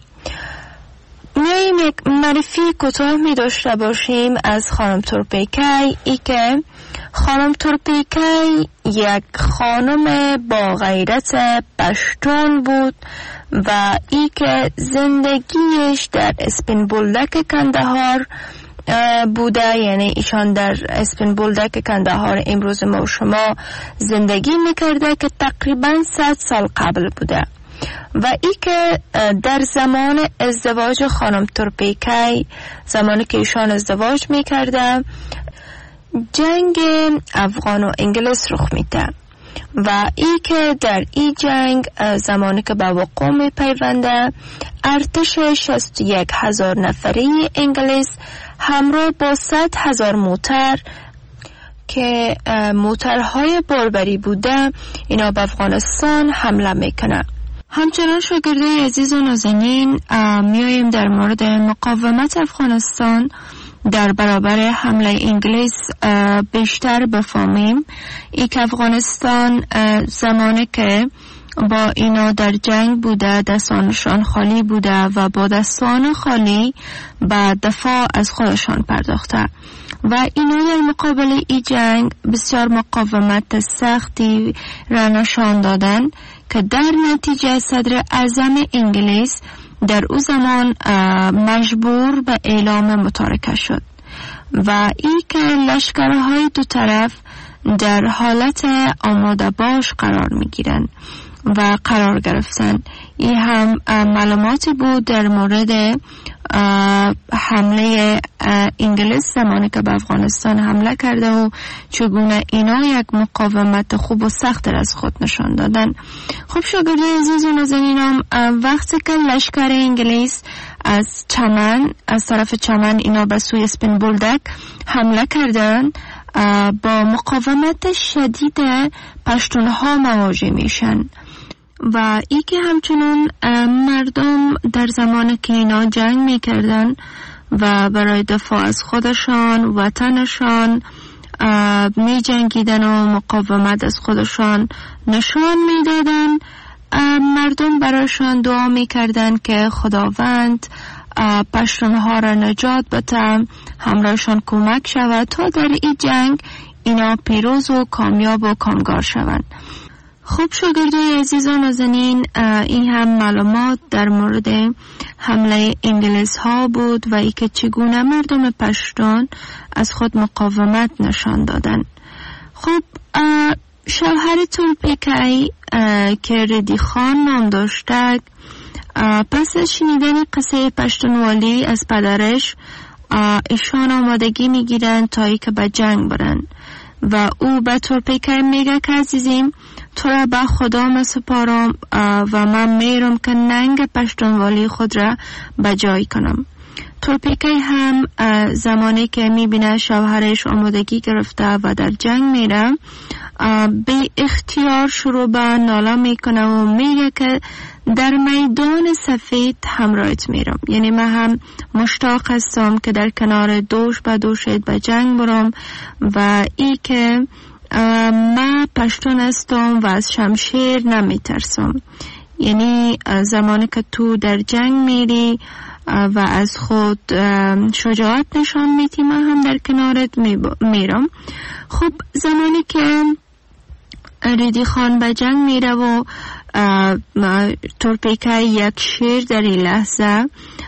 Speaker 5: میاییم یک معرفی کوتاه می داشته باشیم از خانم تورپیکی. ای که خانم تورپیکی یک خانم با غیرت پشتون بود و ای که زندگیش در اسپین بولدک کندهار بوده، یعنی ایشان در اسپین بولدک کندهار امروز ما و شما زندگی میکرده که تقریبا صد سال قبل بوده و ای که در زمان ازدواج خانم تورپیکی، زمانی که ایشان ازدواج میکرده، جنگ افغان و انگلیس رخ میده و ای که در این جنگ زمانی که به وقوع میپیونده، ارتش شصت و یک هزار نفری انگلیس همراه با صد هزار موتر که موترهای باربری بوده اینا به افغانستان حمله میکنه. همچنان شاگردای عزیز و نازنین، میاییم در مورد مقاومت افغانستان در برابر حمله انگلیس بیشتر بفهمیم. ای که افغانستان زمانی که با اینا در جنگ بوده، دستانشان خالی بوده و با دستان خالی به دفاع از خودشان پرداخته و اینا در مقابل ای جنگ بسیار مقاومت سختی را نشان دادن که در نتیجه صدر اعظم انگلیس در او زمان مجبور به اعلام متارکه شد و ای که لشکرهای دو طرف در حالت آماده باش قرار می گیرن و قرار گرفتن. این هم معلوماتی بود در مورد حمله انگلیس زمانی که به افغانستان حمله کرده و چگونه اینا یک مقاومت خوب و سخت از خود نشان دادن. خب شاگردای عزیز و نازنینم، وقتی که لشکر انگلیس از چمن، از طرف چمن اینا به سوی اسپین بولدک حمله کردن، با مقاومت شدید پشتونها مواجه میشن و ای که همچنان مردم در زمان که اینا جنگ میکردن و برای دفاع از خودشان وطنشان می جنگیدن و مقاومت از خودشان نشان می دادن، مردم برایشان دعا می کردن که خداوند پشتونها را نجات بده، همراهشان کمک شود تا در این جنگ اینا پیروز و کامیاب و کامگار شوند. خب شاگردای عزیز و نازنین، این هم معلومات در مورد حمله انگلیس ها بود و ای که چگونه مردم پشتون از خود مقاومت نشان دادن. خب شوهر تولپیکای که ردی خان نام داشته، پس از شنیدن قصه پشتونوالی از پدرش ایشان آمادگی میگیرن تا ای که به جنگ برن و او به تولپیکای میگه که عزیزیم تو را به خدا مسپارم و من میرم که ننگ پشتونوالی خود را بجای کنم. تولپیکای هم زمانی که میبینه شوهرش آمادگی گرفته و در جنگ میره، به اختیار شروع به ناله میکنه و میگه که در میدان سفید همراهت میرم، یعنی من هم مشتاق هستم که در کنار دوش به دوشت به جنگ برم و ای که من پشتون هستم و از شمشیر نمیترسم. یعنی زمانی که تو در جنگ میری و از خود شجاعت نشان میدی، من هم در کنارت میرم. خب زمانی که ریدی خان به جنگ میره و تولپیکای یک شعر در این لحظه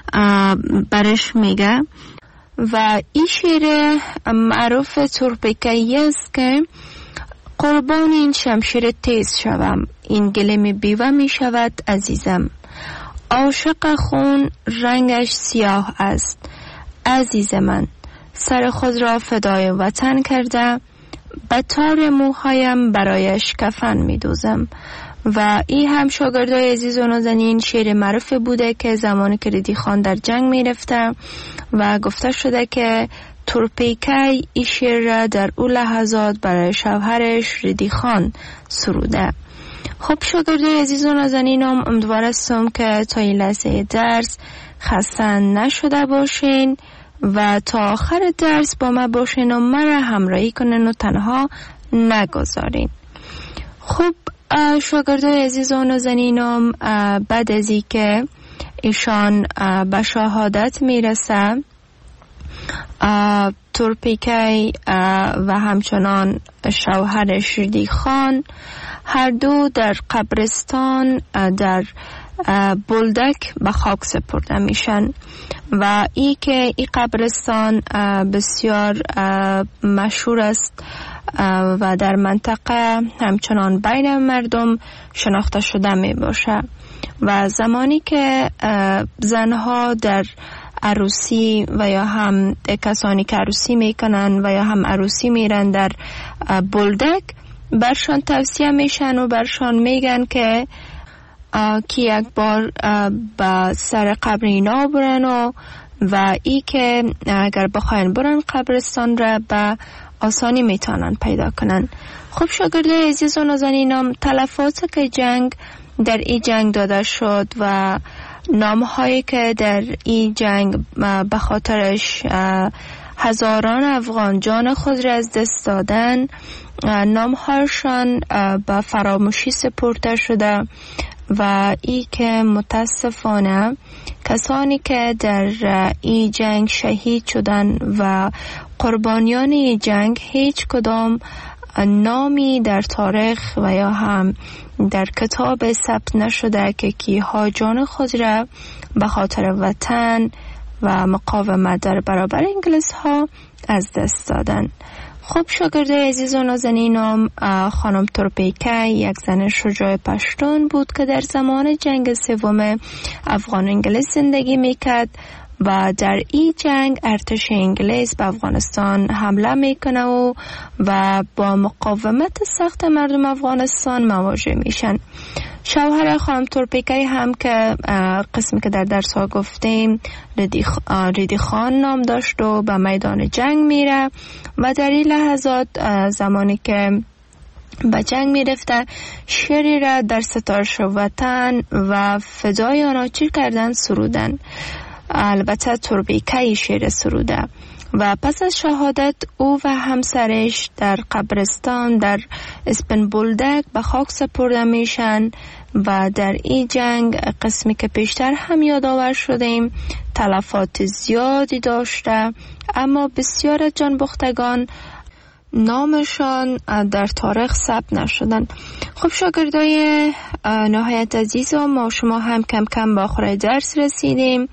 Speaker 5: برش میگه و این شعر معروف تولپیکای است که قربان این شمشیر تیز شوم، این گلیم بیوه می شود عزیزم. عاشق خون رنگش سیاه است، عزیز من سر خود را فدای وطن کرده، به تار موهایم برایش کفن می دوزم. و این هم شاگردای عزیز و نازنین شعر معروف بوده که زمانی که ریدی خان در جنگ می رفته و گفته شده که تولپیکای این شعر را در او لحظات برای شوهرش ریدی خان سروده. خب شاگردای عزیز و نازنینم، امیدوار هستم که تا این لحظه درس خسته نشده باشین و تا آخر درس با ما باشین و مرا همراهی کنین و تنها نگذارین. خب شاگردای عزیز و نازنینم، بعد از این که ایشان به شهادت میرسه، تولپیکای و همچنان شوهرش ریدی خان هر دو در قبرستان در بولدک به خاک سپرده میشن و ای که این قبرستان بسیار مشهور است و در منطقه همچنان بین مردم شناخته شده می باشه و زمانی که زنها در عروسی و یا هم کسانی که عروسی میکنن و یا هم عروسی میرن در بولدک، برشان توصیه میشن و برشان میگن که که یک بار به سر قبر اینا برن و و ای که اگر بخواین برن قبرستان را به آسانی میتونن پیدا کنن. خب شاگردای عزیز و نازنینم، تلفات که جنگ در این جنگ داده شد و نامهایی که در این جنگ به خاطرش هزاران افغان جان خود را از دست دادن، نامهایشان به فراموشی سپرده شده و ای که متاسفانه کسانی که در این جنگ شهید شدن و قربانیان این جنگ هیچ کدام نامی در تاریخ و یا هم در کتاب ثبت نشده که کیها جان خود را به خاطر وطن و مقاومت در برابر انگلیس ها از دست دادن. خب شاگرده عزیز و نازنینم، خانم تولپیکای یک زن شجاع پشتون بود که در زمان جنگ سوم افغان انگلیس زندگی میکرد و در این جنگ ارتش انگلیس به افغانستان حمله میکنه و و با مقاومت سخت مردم افغانستان مواجه میشن. شوهر خانم تولپیکای هم که قسمی که در درس ها گفتیم ریدی خان نام داشت و به میدان جنگ میره و در این لحظات زمانی که به جنگ می رفته، شعری را در ستایش وطن و فدای آن چی کردن سرودن. البته تربیکه شعر سروده و پس از شهادت او و همسرش در قبرستان در اسپنبولدک به خاک سپرده میشن و در این جنگ قسمی که پیشتر هم یادآور شدیم تلفات زیادی داشته، اما بسیار از جانباختگان نامشان در تاریخ ثبت نشدن. خب شاگردای نهایت عزیزم، ما شما هم کم کم به آخر درس رسیدیم.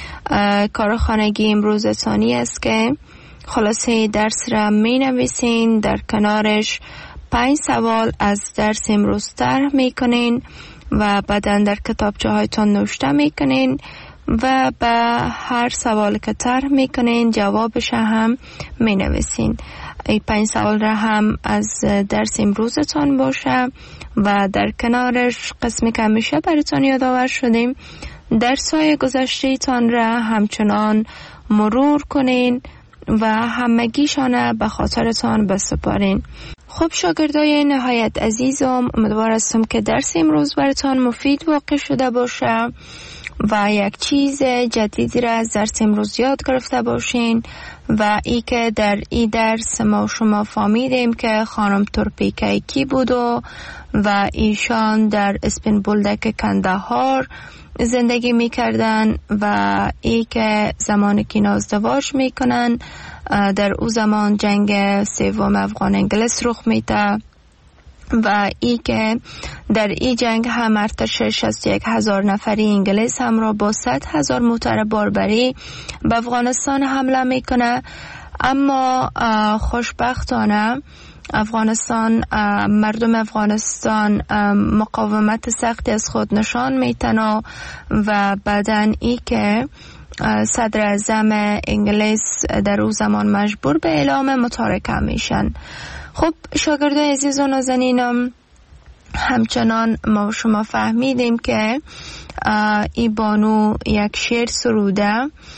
Speaker 5: کار خانگی امروز ثانی است که خلاصه درس را می نویسین، در کنارش پنج سوال از درس امروز طرح می کنین و بعداً در کتابچه هایتان نوشته می کنین و به هر سوال که طرح می کنین جوابش هم می نویسین. این پنج سوال را هم از درس امروزتان باشه و در کنارش قسمی که همیشه براتان یادآور شدیم درس‌های گذشته تان را همچنان مرور کنین و همگیشان به خاطرتان بسپارین. خب شاگردای نهایت عزیزم، امیدوار هستم که درس امروز براتان مفید واقع شده باشه و یک چیز جدیدی را از درس امروز یاد گرفته باشین و ای که در این درس ما شما فهمیدیم که خانم ترپیکه کی بود و, و ایشان در اسپنبولدک کندهار زندگی میکردن و ای که زمانی که اینا ازدواج میکنن در او زمان جنگ سوم افغان انگلیس رخ میده و ای که در این جنگ هم ارتش شصت و یک هزار نفری انگلیس هم را با صد هزار موتر باربری به افغانستان حمله میکنه. اما خوشبختانه افغانستان مردم افغانستان مقاومت سختی از خود نشان میتن و بعدن ای که صدر اعظم انگلیس در او زمان مجبور به اعلام متارکه میشن. خب شاگردای عزیز و نازنینم، همچنان ما شما فهمیدیم که ای بانو یک شعر سروده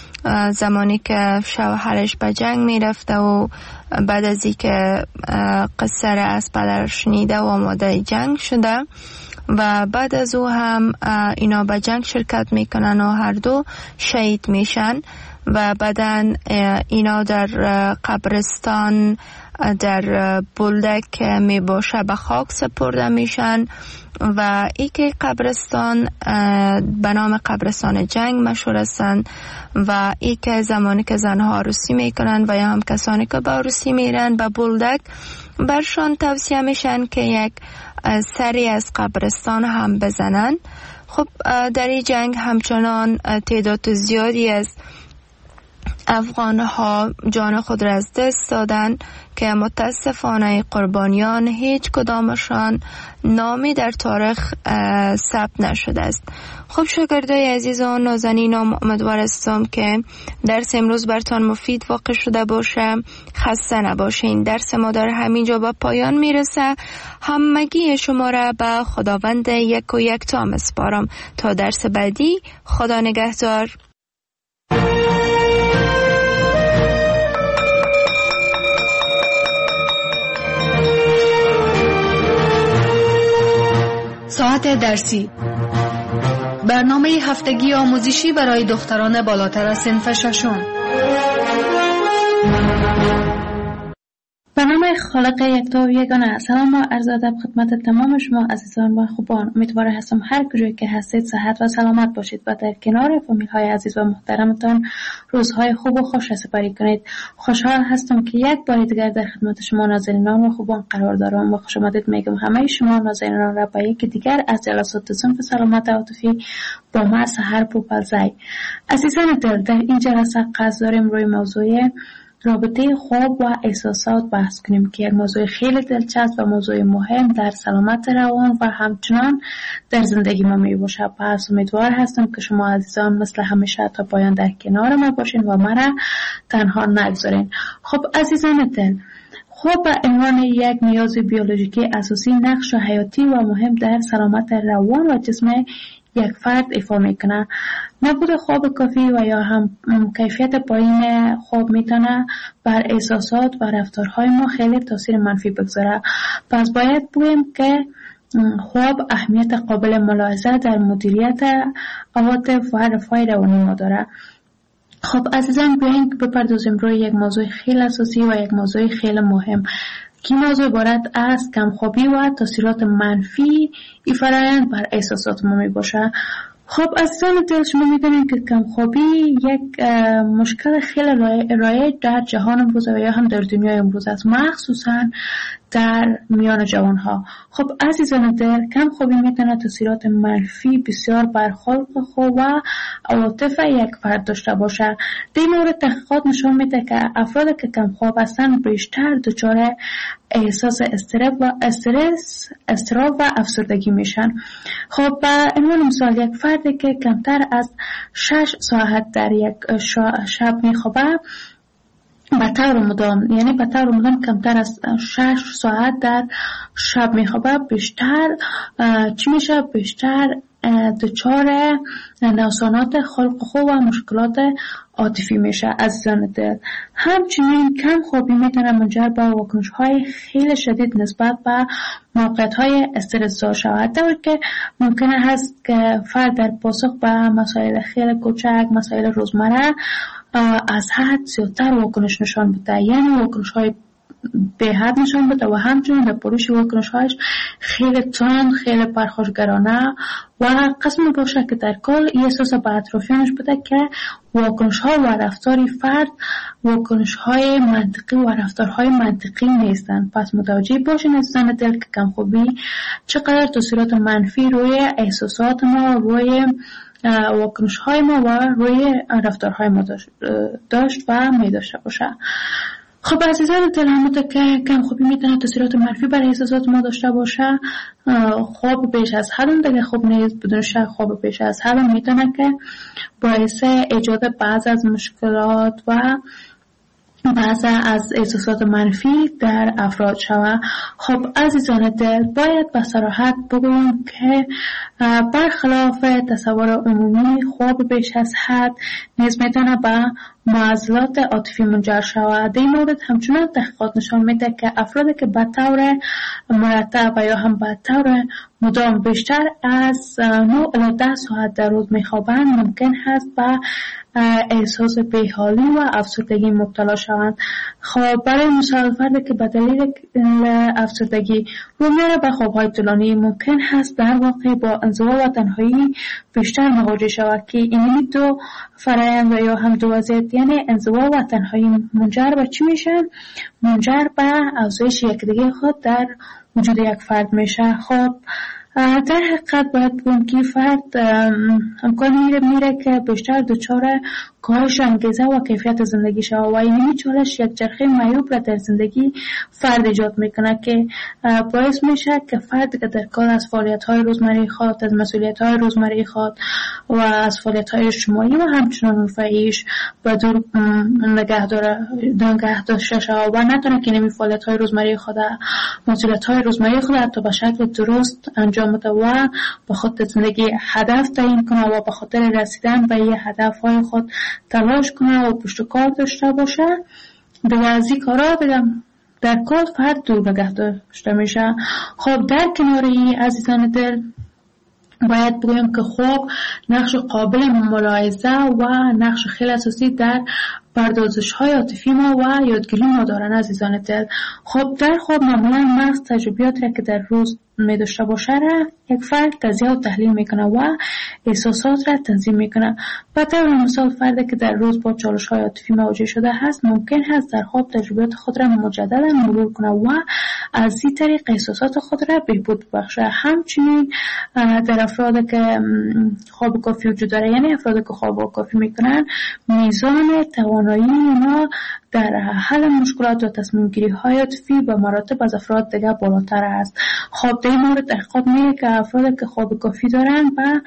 Speaker 5: زمانی که شوهرش به جنگ میرفته و بعد از این که قصه را از پدرش شنیده و آماده جنگ شده و بعد از او هم اینا به جنگ شرکت میکنن و هر دو شهید میشن و بعدن اینا در قبرستان در بولدک می باشه به خاک سپرده میشن و ای که قبرستان به نام قبرستان جنگ مشهور هستند و ای که زمانی که زنها عروسی میکنن و یا هم کسانی که به عروسی میرن به بولدک برشان توصیه میشن که یک سری از قبرستان هم بزنن. خب در این جنگ همچنان تعداد زیادی از افغان ها جان خود را از دست دادن که متاسفانه قربانیان هیچ کدامشان نامی در تاریخ ثبت نشده است. خب شاگردای عزیز و نازنینم، امیدوار هستم که درس امروز برتان مفید واقع شده باشه. خسته نباشین. درس ما در همینجا به پایان میرسه. همگی شما را به خداوند یک و یک تا میسپارم تا درس بعدی. خدا نگهدار.
Speaker 22: ساعت درسی، برنامه هفتگی آموزشی برای دختران بالاتر از صنف ششم. برنامه خالق یکتا و یگانه. سلام و عرض ادب خدمت تمام شما عزیزان و خوبان. امیدوار هستم هر کجایی که هستید صحت و سلامت باشید و در کنار فامیل های عزیز و محترمتان روزهای خوب و خوش سپری کنید. خوشحال هستم که یک بار دیگر در خدمت شما نازنینان و خوبان قرار دارم و خوش آمدید میگم همه شما نازنینان را به یکی دیگر از جلسات صنف سلامت عاطفی با ما سحر پوپلزی. عزیزان دل، در این جلسه قصد داریم روی موضوع رابطه خواب و احساسات بحث کنیم که یک موضوع خیلی دلچسب و موضوع مهم در سلامت روان و همچنان در زندگی ما می باشه. پس امیدوار هستم که شما عزیزان مثل همیشه تا پایان در کنار ما باشین و مرا تنها نگذارین. خب عزیزان دل، خواب به عنوان یک نیاز بیولوژیکی اساسی نقش حیاتی و مهم در سلامت روان و جسم
Speaker 2: یک فرد ایفا میکنه. نبود خواب کافی و یا هم کیفیت پایین خواب میتونه بر احساسات و رفتارهای ما خیلی تاثیر منفی بگذاره. پس باید بگویم که خواب اهمیت قابل ملاحظه در مدیریت عواطف و رفاه روانی ما داره. خب عزیزان بیاین که بپردازیم روی یک موضوع خیلی اساسی و یک موضوع خیلی مهم که موضوع عبارت از کمخوابی و تاثیرات منفی این فرآیند بر احساسات ما می باشه. خب عزیزان دل شما میدونید که کمخوابی یک مشکل خیلی رایج در جهان امروز و یا هم در دنیای امروز است، مخصوصا در میان جوانها. خب عزیزان دل، کمخوابی میتونه تاثیرات منفی بسیار بر خلق خود و عواطف یک فرد داشته باشه. در این مورد تحقیقات نشان میده که افرادی که کمخواب هستند بیشتر دچار احساس استرس و استرس، اضطراب و افسردگی میشن. خب به عنوان مثال یک فردی که کمتر از شش ساعت در یک شب میخوابه به طور مدام، یعنی به طور مدام کمتر از شش ساعت در شب میخوابه، بیشتر چی میشه؟ بیشتر دچار نوسانات خلق خو و مشکلات عاطفی میشه عزیزان دل. همچنین کم خوابی میتونه منجر به واکنش های خیلی شدید نسبت به موقعیت های استرس‌زا شود، در که ممکنه هست که فرد در پاسخ به مسائل خیلی کوچک، مسائل روزمره از حد زیادتر واکنش نشان بده، یعنی واکنش های به حد نشان بده و همچنین در پروش واکنش هایش خیلی تند، خیلی پرخاشگرانه و قسم باشه که در کل این احساس به اطرافیانش بده که واکنش ها و رفتاری فرد واکنش های منطقی و رفتارهای منطقی نیستن. پس متوجه باشین عزیزان دل که کمخوابی چقدر تاثیرات منفی روی احساسات ما، روی واکنش های ما و روی رفتارهای ما داشت و می داشته باشه. خب عزیزان دل، همونطور که کمخوابی میتونه تاثیرات منفی بر احساسات ما داشته باشه، خواب بیش از حد هم دیگه خوب نیست. بدون شک خواب بیش از حد هم میتونه که باعث ایجاد بعض از مشکلات و بعض از احساسات منفی در افراد شود. خب عزیزان دل، باید به صراحت بگویم که برخلاف تصور عمومی خواب بیش از حد نیز میتونه به معضلات عاطفی منجر شود. در این مورد همچنان تحقیقات نشان میده که افرادی که به طور مرتب و یا هم به طور مدام بیشتر از نه الی ده ساعت در روز میخوابند ممکن هست به احساس بیحالی و افسردگی مبتلا شوند. خب برای مثال فردی که به دلیل افسردگی رو میره به خوابهای طولانی ممکن هست در واقع با انزوا و تنهایی بیشتر مواجه شود که این دو فرآیند یا هم دو وضعیت، یعنی انزوا و تنهایی، منجر به چی میشن؟ منجر به افزایش یکدیگه خود در وجود یک فرد میشه. خب در حقیقت باید بگم که فرد امکان میره میره که بیشتر دچار کاهش انگیزه و کیفیت زندگی شود و این چالش یک چرخه معیوب را در زندگی فرد ایجاد میکنه که باعث میشه که فرد که در کار از فعالیت‌های روزمره خود، از مسئولیت‌های روزمره خود و از فعالیت‌های اجتماعی و همچنان رفاهیش به دور نگه داره نگه داشته شود و نتونه که نمی فعالیت‌های روزمره خود، مسئولیت‌های روزمره خود حتی به شکل درست انجام بده و به خود زندگی هدف تعیین کنه و به خاطر رسیدن به این هدف‌های خود تلاش کنه و پشت کار داشته باشه. دیگه از این کارا دیگه در کل فرد دور نگه داشته میشه. خب در کنار این عزیزان دل باید بگویم که خواب نقش قابل ملاحظه و نقش خیلی اساسی در پردازش های عاطفی ما و یادگیری ما دارن عزیزان دل. خب در خواب معمولا مغز تجربیات را که در روز می داشته باشه را یک فرد تجزیه و تحلیل میکنه و احساسات را تنظیم میکنه. به طور مثال فردی که در روز با چالش های عاطفی مواجه شده هست ممکن هست در خواب تجربیات خود را مجددا مرور کنه و از این طریق احساسات خود را بهبود بخشه. همچنین در افرادی که خواب کافی وجود داره، یعنی افرادی که خواب کافی میکنن، میزان توانایی اونا در حل مشکلات و تصمیم گیری های عاطفی به مراتب از افراد دیگه بالاتر است. خب در این مورد تحقیقات میگه که افرادی که خواب کافی دارن و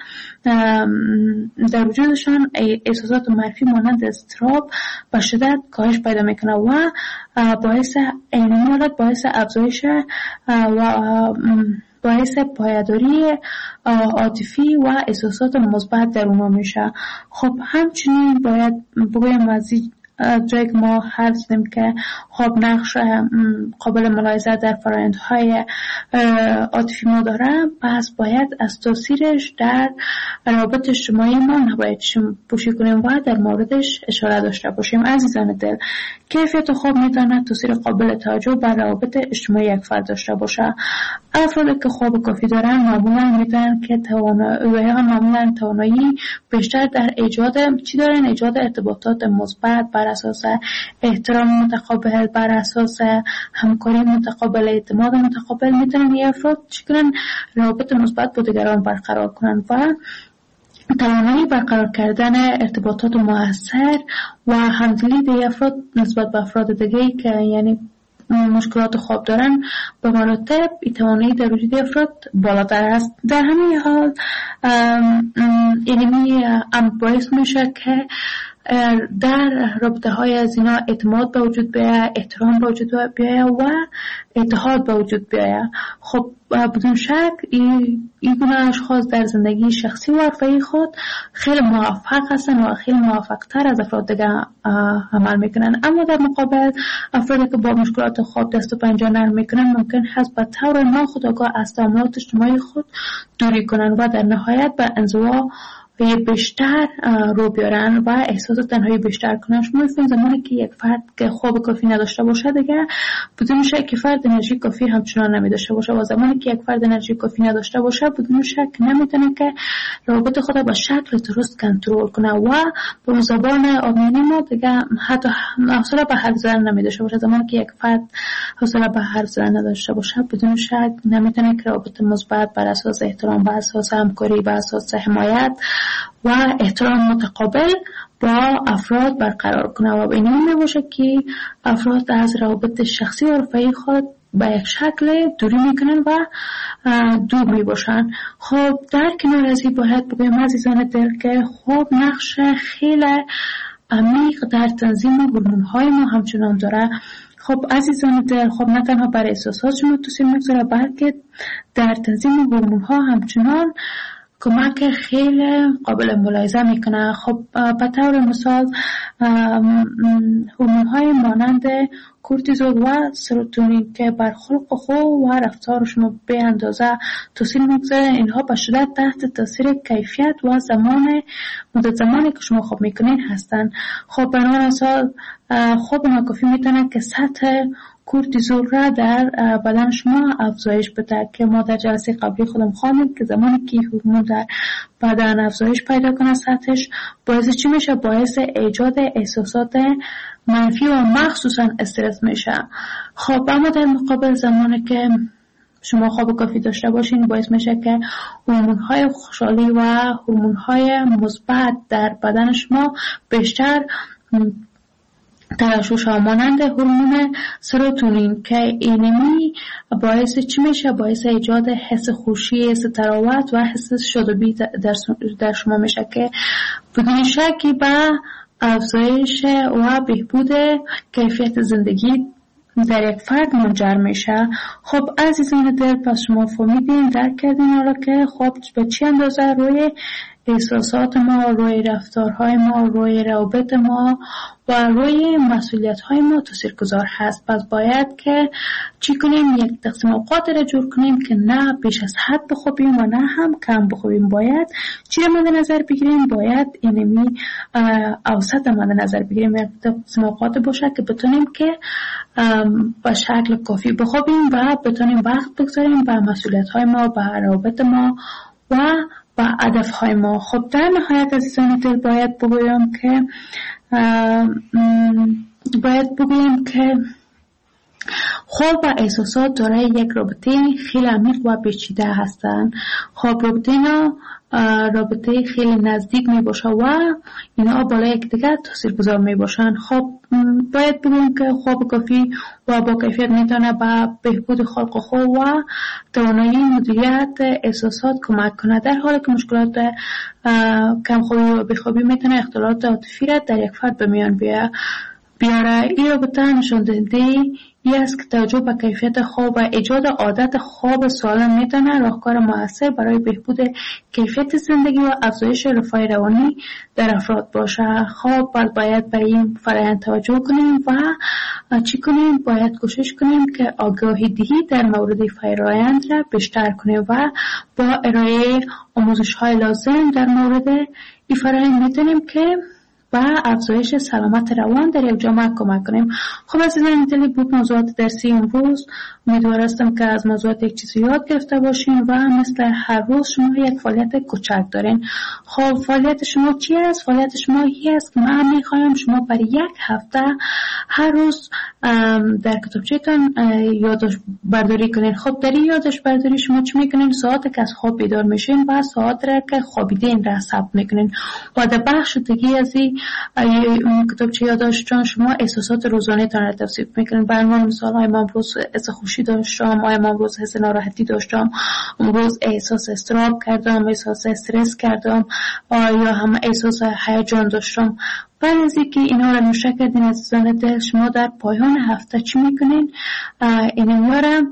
Speaker 2: در وجودشان احساسات منفی مانند اضطراب به شدت کاهش پیدا میکنه و باعث این حالت باعث افزایش و باعث پایداری عاطفی و احساسات مثبت در اونها میشه. خب همچنین باید بگویم از جایی که ما حرف زدیم که خب نقش قابل ملاحظه در فرآیندهای عاطفی ما داره، پس باید از تاثیرش در روابط اجتماعی ما نباید پوشی کنیم و در موردش اشاره داشته باشیم. عزیزان دل، کیفیت خواب میتونه تاثیر قابل توجه بر روابط اجتماعی یک فرد داشته باشه. افرادی که خواب کافی دارن معمولا میتونن که توانایی معمولا توانایی بیشتر در ایجاد چی دارن ایجاد ارتباطات مثبت بر اساس احترام متقابل، بر اساس همکاری متقابل، اعتماد متقابل میتونن این افراد چی کنن روابط مثبت با دیگران برقرار کنن و توانایی برقرار کردن ارتباطات موثر و همدلی دیگر افراد نسبت به افراد دیگه‌ای که یعنی مشکلات خواب دارن به مراتب این توانایی در وجود افراد بالاتر است. در همین حال علمی هم باعث میشه که در رابطه های از اینا اعتماد به وجود بیاید، احترام به وجود بیاید و اتحاد به وجود بیاید. خب بدون شک این گونه اشخاص در زندگی شخصی و عرفی خود خیلی موفق هستن و خیلی موفق تر از افراد دیگه عمل میکنن. اما در مقابل افرادی که با مشکلات خواب دست و پنجه نرم میکنن ممکن هست به طور ناخودآگاه از تعاملات اجتماعی خود دوری کنن و در نهایت به انزوا بیشتر رو بیارن و احساس تنهایی بیشتر کنن. شما می‌فهمید زمانی که یک فرد که خواب کافی نداشته باشه دیگه بدون شک که فرد انرژی کافی همچنان نمی‌داشته باشه و زمانی که یک فرد انرژی کافی نداشته باشه بدون شک نمیتونه که روابط خود به شکل درست کنترل کنه و به زبان عامیانه ما دیگه حتی حوصله به حرف زدن نمی‌داشته باشه. زمانی که یک فرد حوصله به حرف زدن نداشته باشه بدون شک نمیتونه که روابط مثبت بر اساس احترام، بر اساس همکاری، بر اساس حمایت و احترام متقابل با افراد برقرار کنه و این می باشه که افراد از روابط شخصی و رفیقی خود به یک شکل دوری میکنن و دور می باشن. خب در کنار از این باید بگویم عزیزان دل که خواب نقش خیلی عمیق در تنظیم هورمون‌های ما همچنان داره. خب عزیزان دل، خب نه تنها برای احساسات شما تاثیر میگذاره بلکه در تنظیم هورمون‌ها همچنان کمک خیلی قابل ملاحظه میکنه. خب به طور مثال هورمون‌های مانند کورتیزول و سروتونین که بر خلق خو و رفتار شما به اندازه تاثیر میگذاره، اینها به شدت تحت تاثیر کیفیت و زمان مدت زمانی که شما خواب میکنین هستن. خب به عنوان مثال خواب ناکافی میتونه که سطح کورتیزول را در بدن شما افزایش بده که ما در جلسه قبلی خودم خواندیم که زمانی که هورمون در بدن افزایش پیدا کنه سطحش باعث چی میشه؟ باعث ایجاد احساسات منفی و مخصوصا استرس میشه. خب اما در مقابل زمانی که شما خواب کافی داشته باشین باعث میشه که هورمون‌های خوشحالی و هورمون‌های مثبت در بدن شما بیشتر ترشح ها مانند هورمون سروتونین که اینمی باعث چی میشه؟ باعث ایجاد حس خوشی، حس تراوت و حس شادابی در, در شما میشه که بدون شکی به افزایش و بهبود کیفیت زندگی در یک فرد منجر میشه. خب عزیزان دل، پس شما فهمیدین، درک کردین حالا که خب به چی اندازه روی احساسات ما، روی رفتارهای ما، روی روابط ما و روی مسئولیت‌های ما تاثیرگذار هست. پس باید که چی کنیم؟ یک تقسیم اوقات را جور کنیم که نه بیش از حد بخوابیم و نه هم کم بخوابیم. باید چی را مد نظر بگیریم؟ باید اینمی اوسط مد نظر بگیریم. یک تقسیم اوقات باشه که بتونیم که با شکل کافی بخوابیم و بتونیم وقت بگذاریم به مسئولیت‌های ما، به روابط ما و و هدف‌های ما. خب در نهایت عزیزان دل باید بگویم که باید بگویم که خواب و احساسات دارای یک رابطه خیلی عمیق و پیچیده هستند. خب رابطه اینا رابطه خیلی نزدیک می باشه و اینا بالای یکدیگر تاثیرگذار می باشن. خب باید بگویم که خواب کافی و با کیفیت میتونه به بهبود خلق خو و توانایی مدیریت احساسات کمک کنه، در حالی که مشکلات کمخوابی و بیخوابی میتونه اختلالات عاطفی را در یک فرد به میان بیاره. این رابطه نشان دهنده این است که توجه به کیفیت خواب و ایجاد عادت خواب سالم میتونه راهکار موثر برای بهبود کیفیت زندگی و افزایش رفاه روانی در افراد باشه. خواب باید به این فرآیند توجه کنیم و چی کنیم؟ باید کوشش کنیم که آگاهی دهی در مورد فرآیند را بیشتر کنیم و با ارائه آموزش های لازم در مورد این فرآیند میتونیم که و افزایش سلامت روان در یک جامعه کمک کنیم. خب عزیزان، دلی بود موضوعات درسی امروز. امیدوار هستم که از موضوعات یک چیزی یاد گرفته باشین و مثل هر روز شما یک فعالیت کوچک دارین. خب فعالیت شما چی است؟ فعالیت شما این است که من میخوایم شما برای یک هفته هر روز در کتابچه‌تان یادداشت برداری کنین. خب در این یادداشت برداری شما چی میکنین؟ ساعتی که از خواب بیدار میشین و ساعت را که خوابیدین را ثبت میکنین و در بخش دیگه از این کتابچه یادداشتتان شما احساسات روزانه تان را توصیف میکنین. برای مثال های من امروز حس خوشی داشتم، آیا من امروز حس ناراحتی داشتم، امروز احساس اضطراب کردم، احساس استرس کردم، یا هم احساس هیجان داشتم. بعد از اینکه اینا را نوشته کردین عزیزان دل، شما در پایان هفته چی میکنین؟ اینا را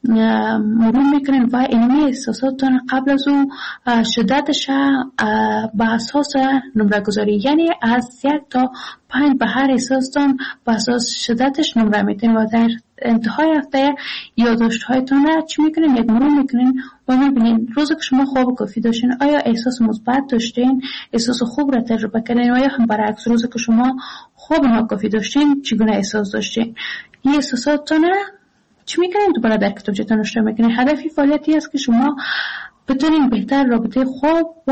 Speaker 2: مرور میکنین و اینمی احساساتتان قبل از او شدتش به اساس نمره گذاری، یعنی از یک تا پنج به هر احساستان به اساس شدتش نمره میتین و در انتهای هفته یادداشت هایتان را چی میکنین؟ یک مرور میکنین و میبینین روزی که شما خواب کافی داشتین آیا احساس مثبت داشتین، احساس خوب را تجربه کردین، و یا هم برعکس روزی که شما خواب ناکافی داشتین چگونه احساس داشتین. این احساساتتان چی میکنین؟ دوباره در کتابچه‌تان نوشته میکنین. هدفی فعالیتی است که شما بتونین بهتر رابطه خواب و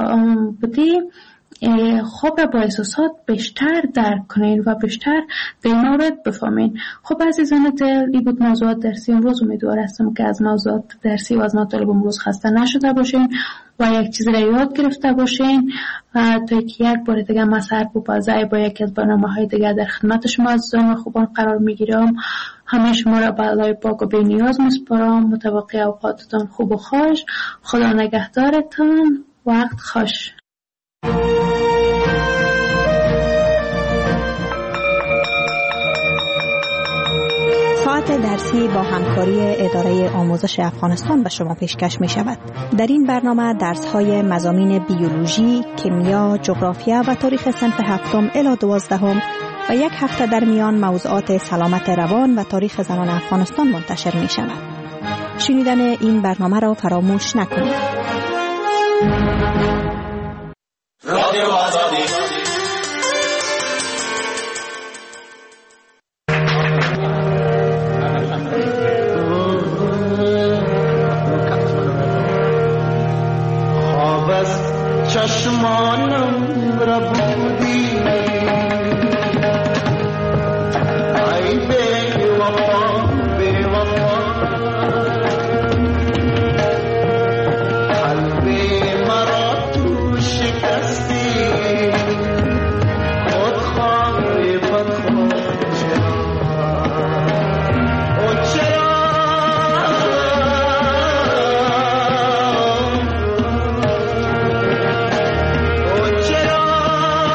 Speaker 2: رابطه خواب را با احساسات بیشتر درک کنین و بیشتر در این مورد بفهمین. خب عزیزان دل، این بود موضوعات درسی امروز. امیدوار هستم که از موضوعات درسی و از مطالب امروز خسته نشده باشین و یک چیز را یاد گرفته باشین تا که یک بار دیگه من سرپوپازای با یکی از برنامه‌های دیگه در خدمت شما عزیزان و خوبان قرار میگیرم. همه شما را به الله پاک و بی نیاز میسپارم. متوقع اوقاتتان خوب و خوش. خدا نگهدارتان. وقت خوش.
Speaker 7: ساعت درسی با همکاری اداره آموزش افغانستان به شما پیشکش می شود. در این برنامه درس های مضامین بیولوژی، کیمیا، جغرافیا و تاریخ صنف هفتم الی دوازدهم و یک هفته در میان موضوعات سلامت روان و تاریخ زنان افغانستان منتشر می شود. شنیدن این برنامه را فراموش نکنید. رادیو آزادی.
Speaker 8: خواب از چشمانم را بودی، ای بی وفا بی وفا، قلبی مرا تو شکستی، خود خواهی بد خود چرا او چرا او چرا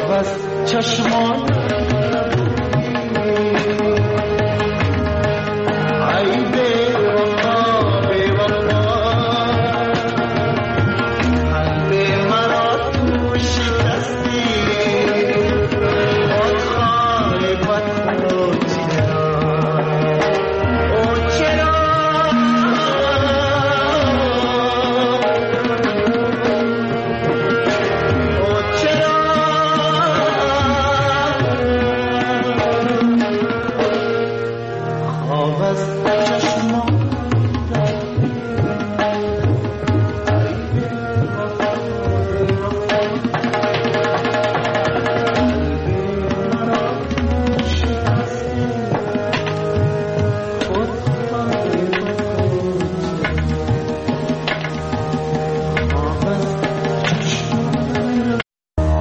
Speaker 8: از چشمان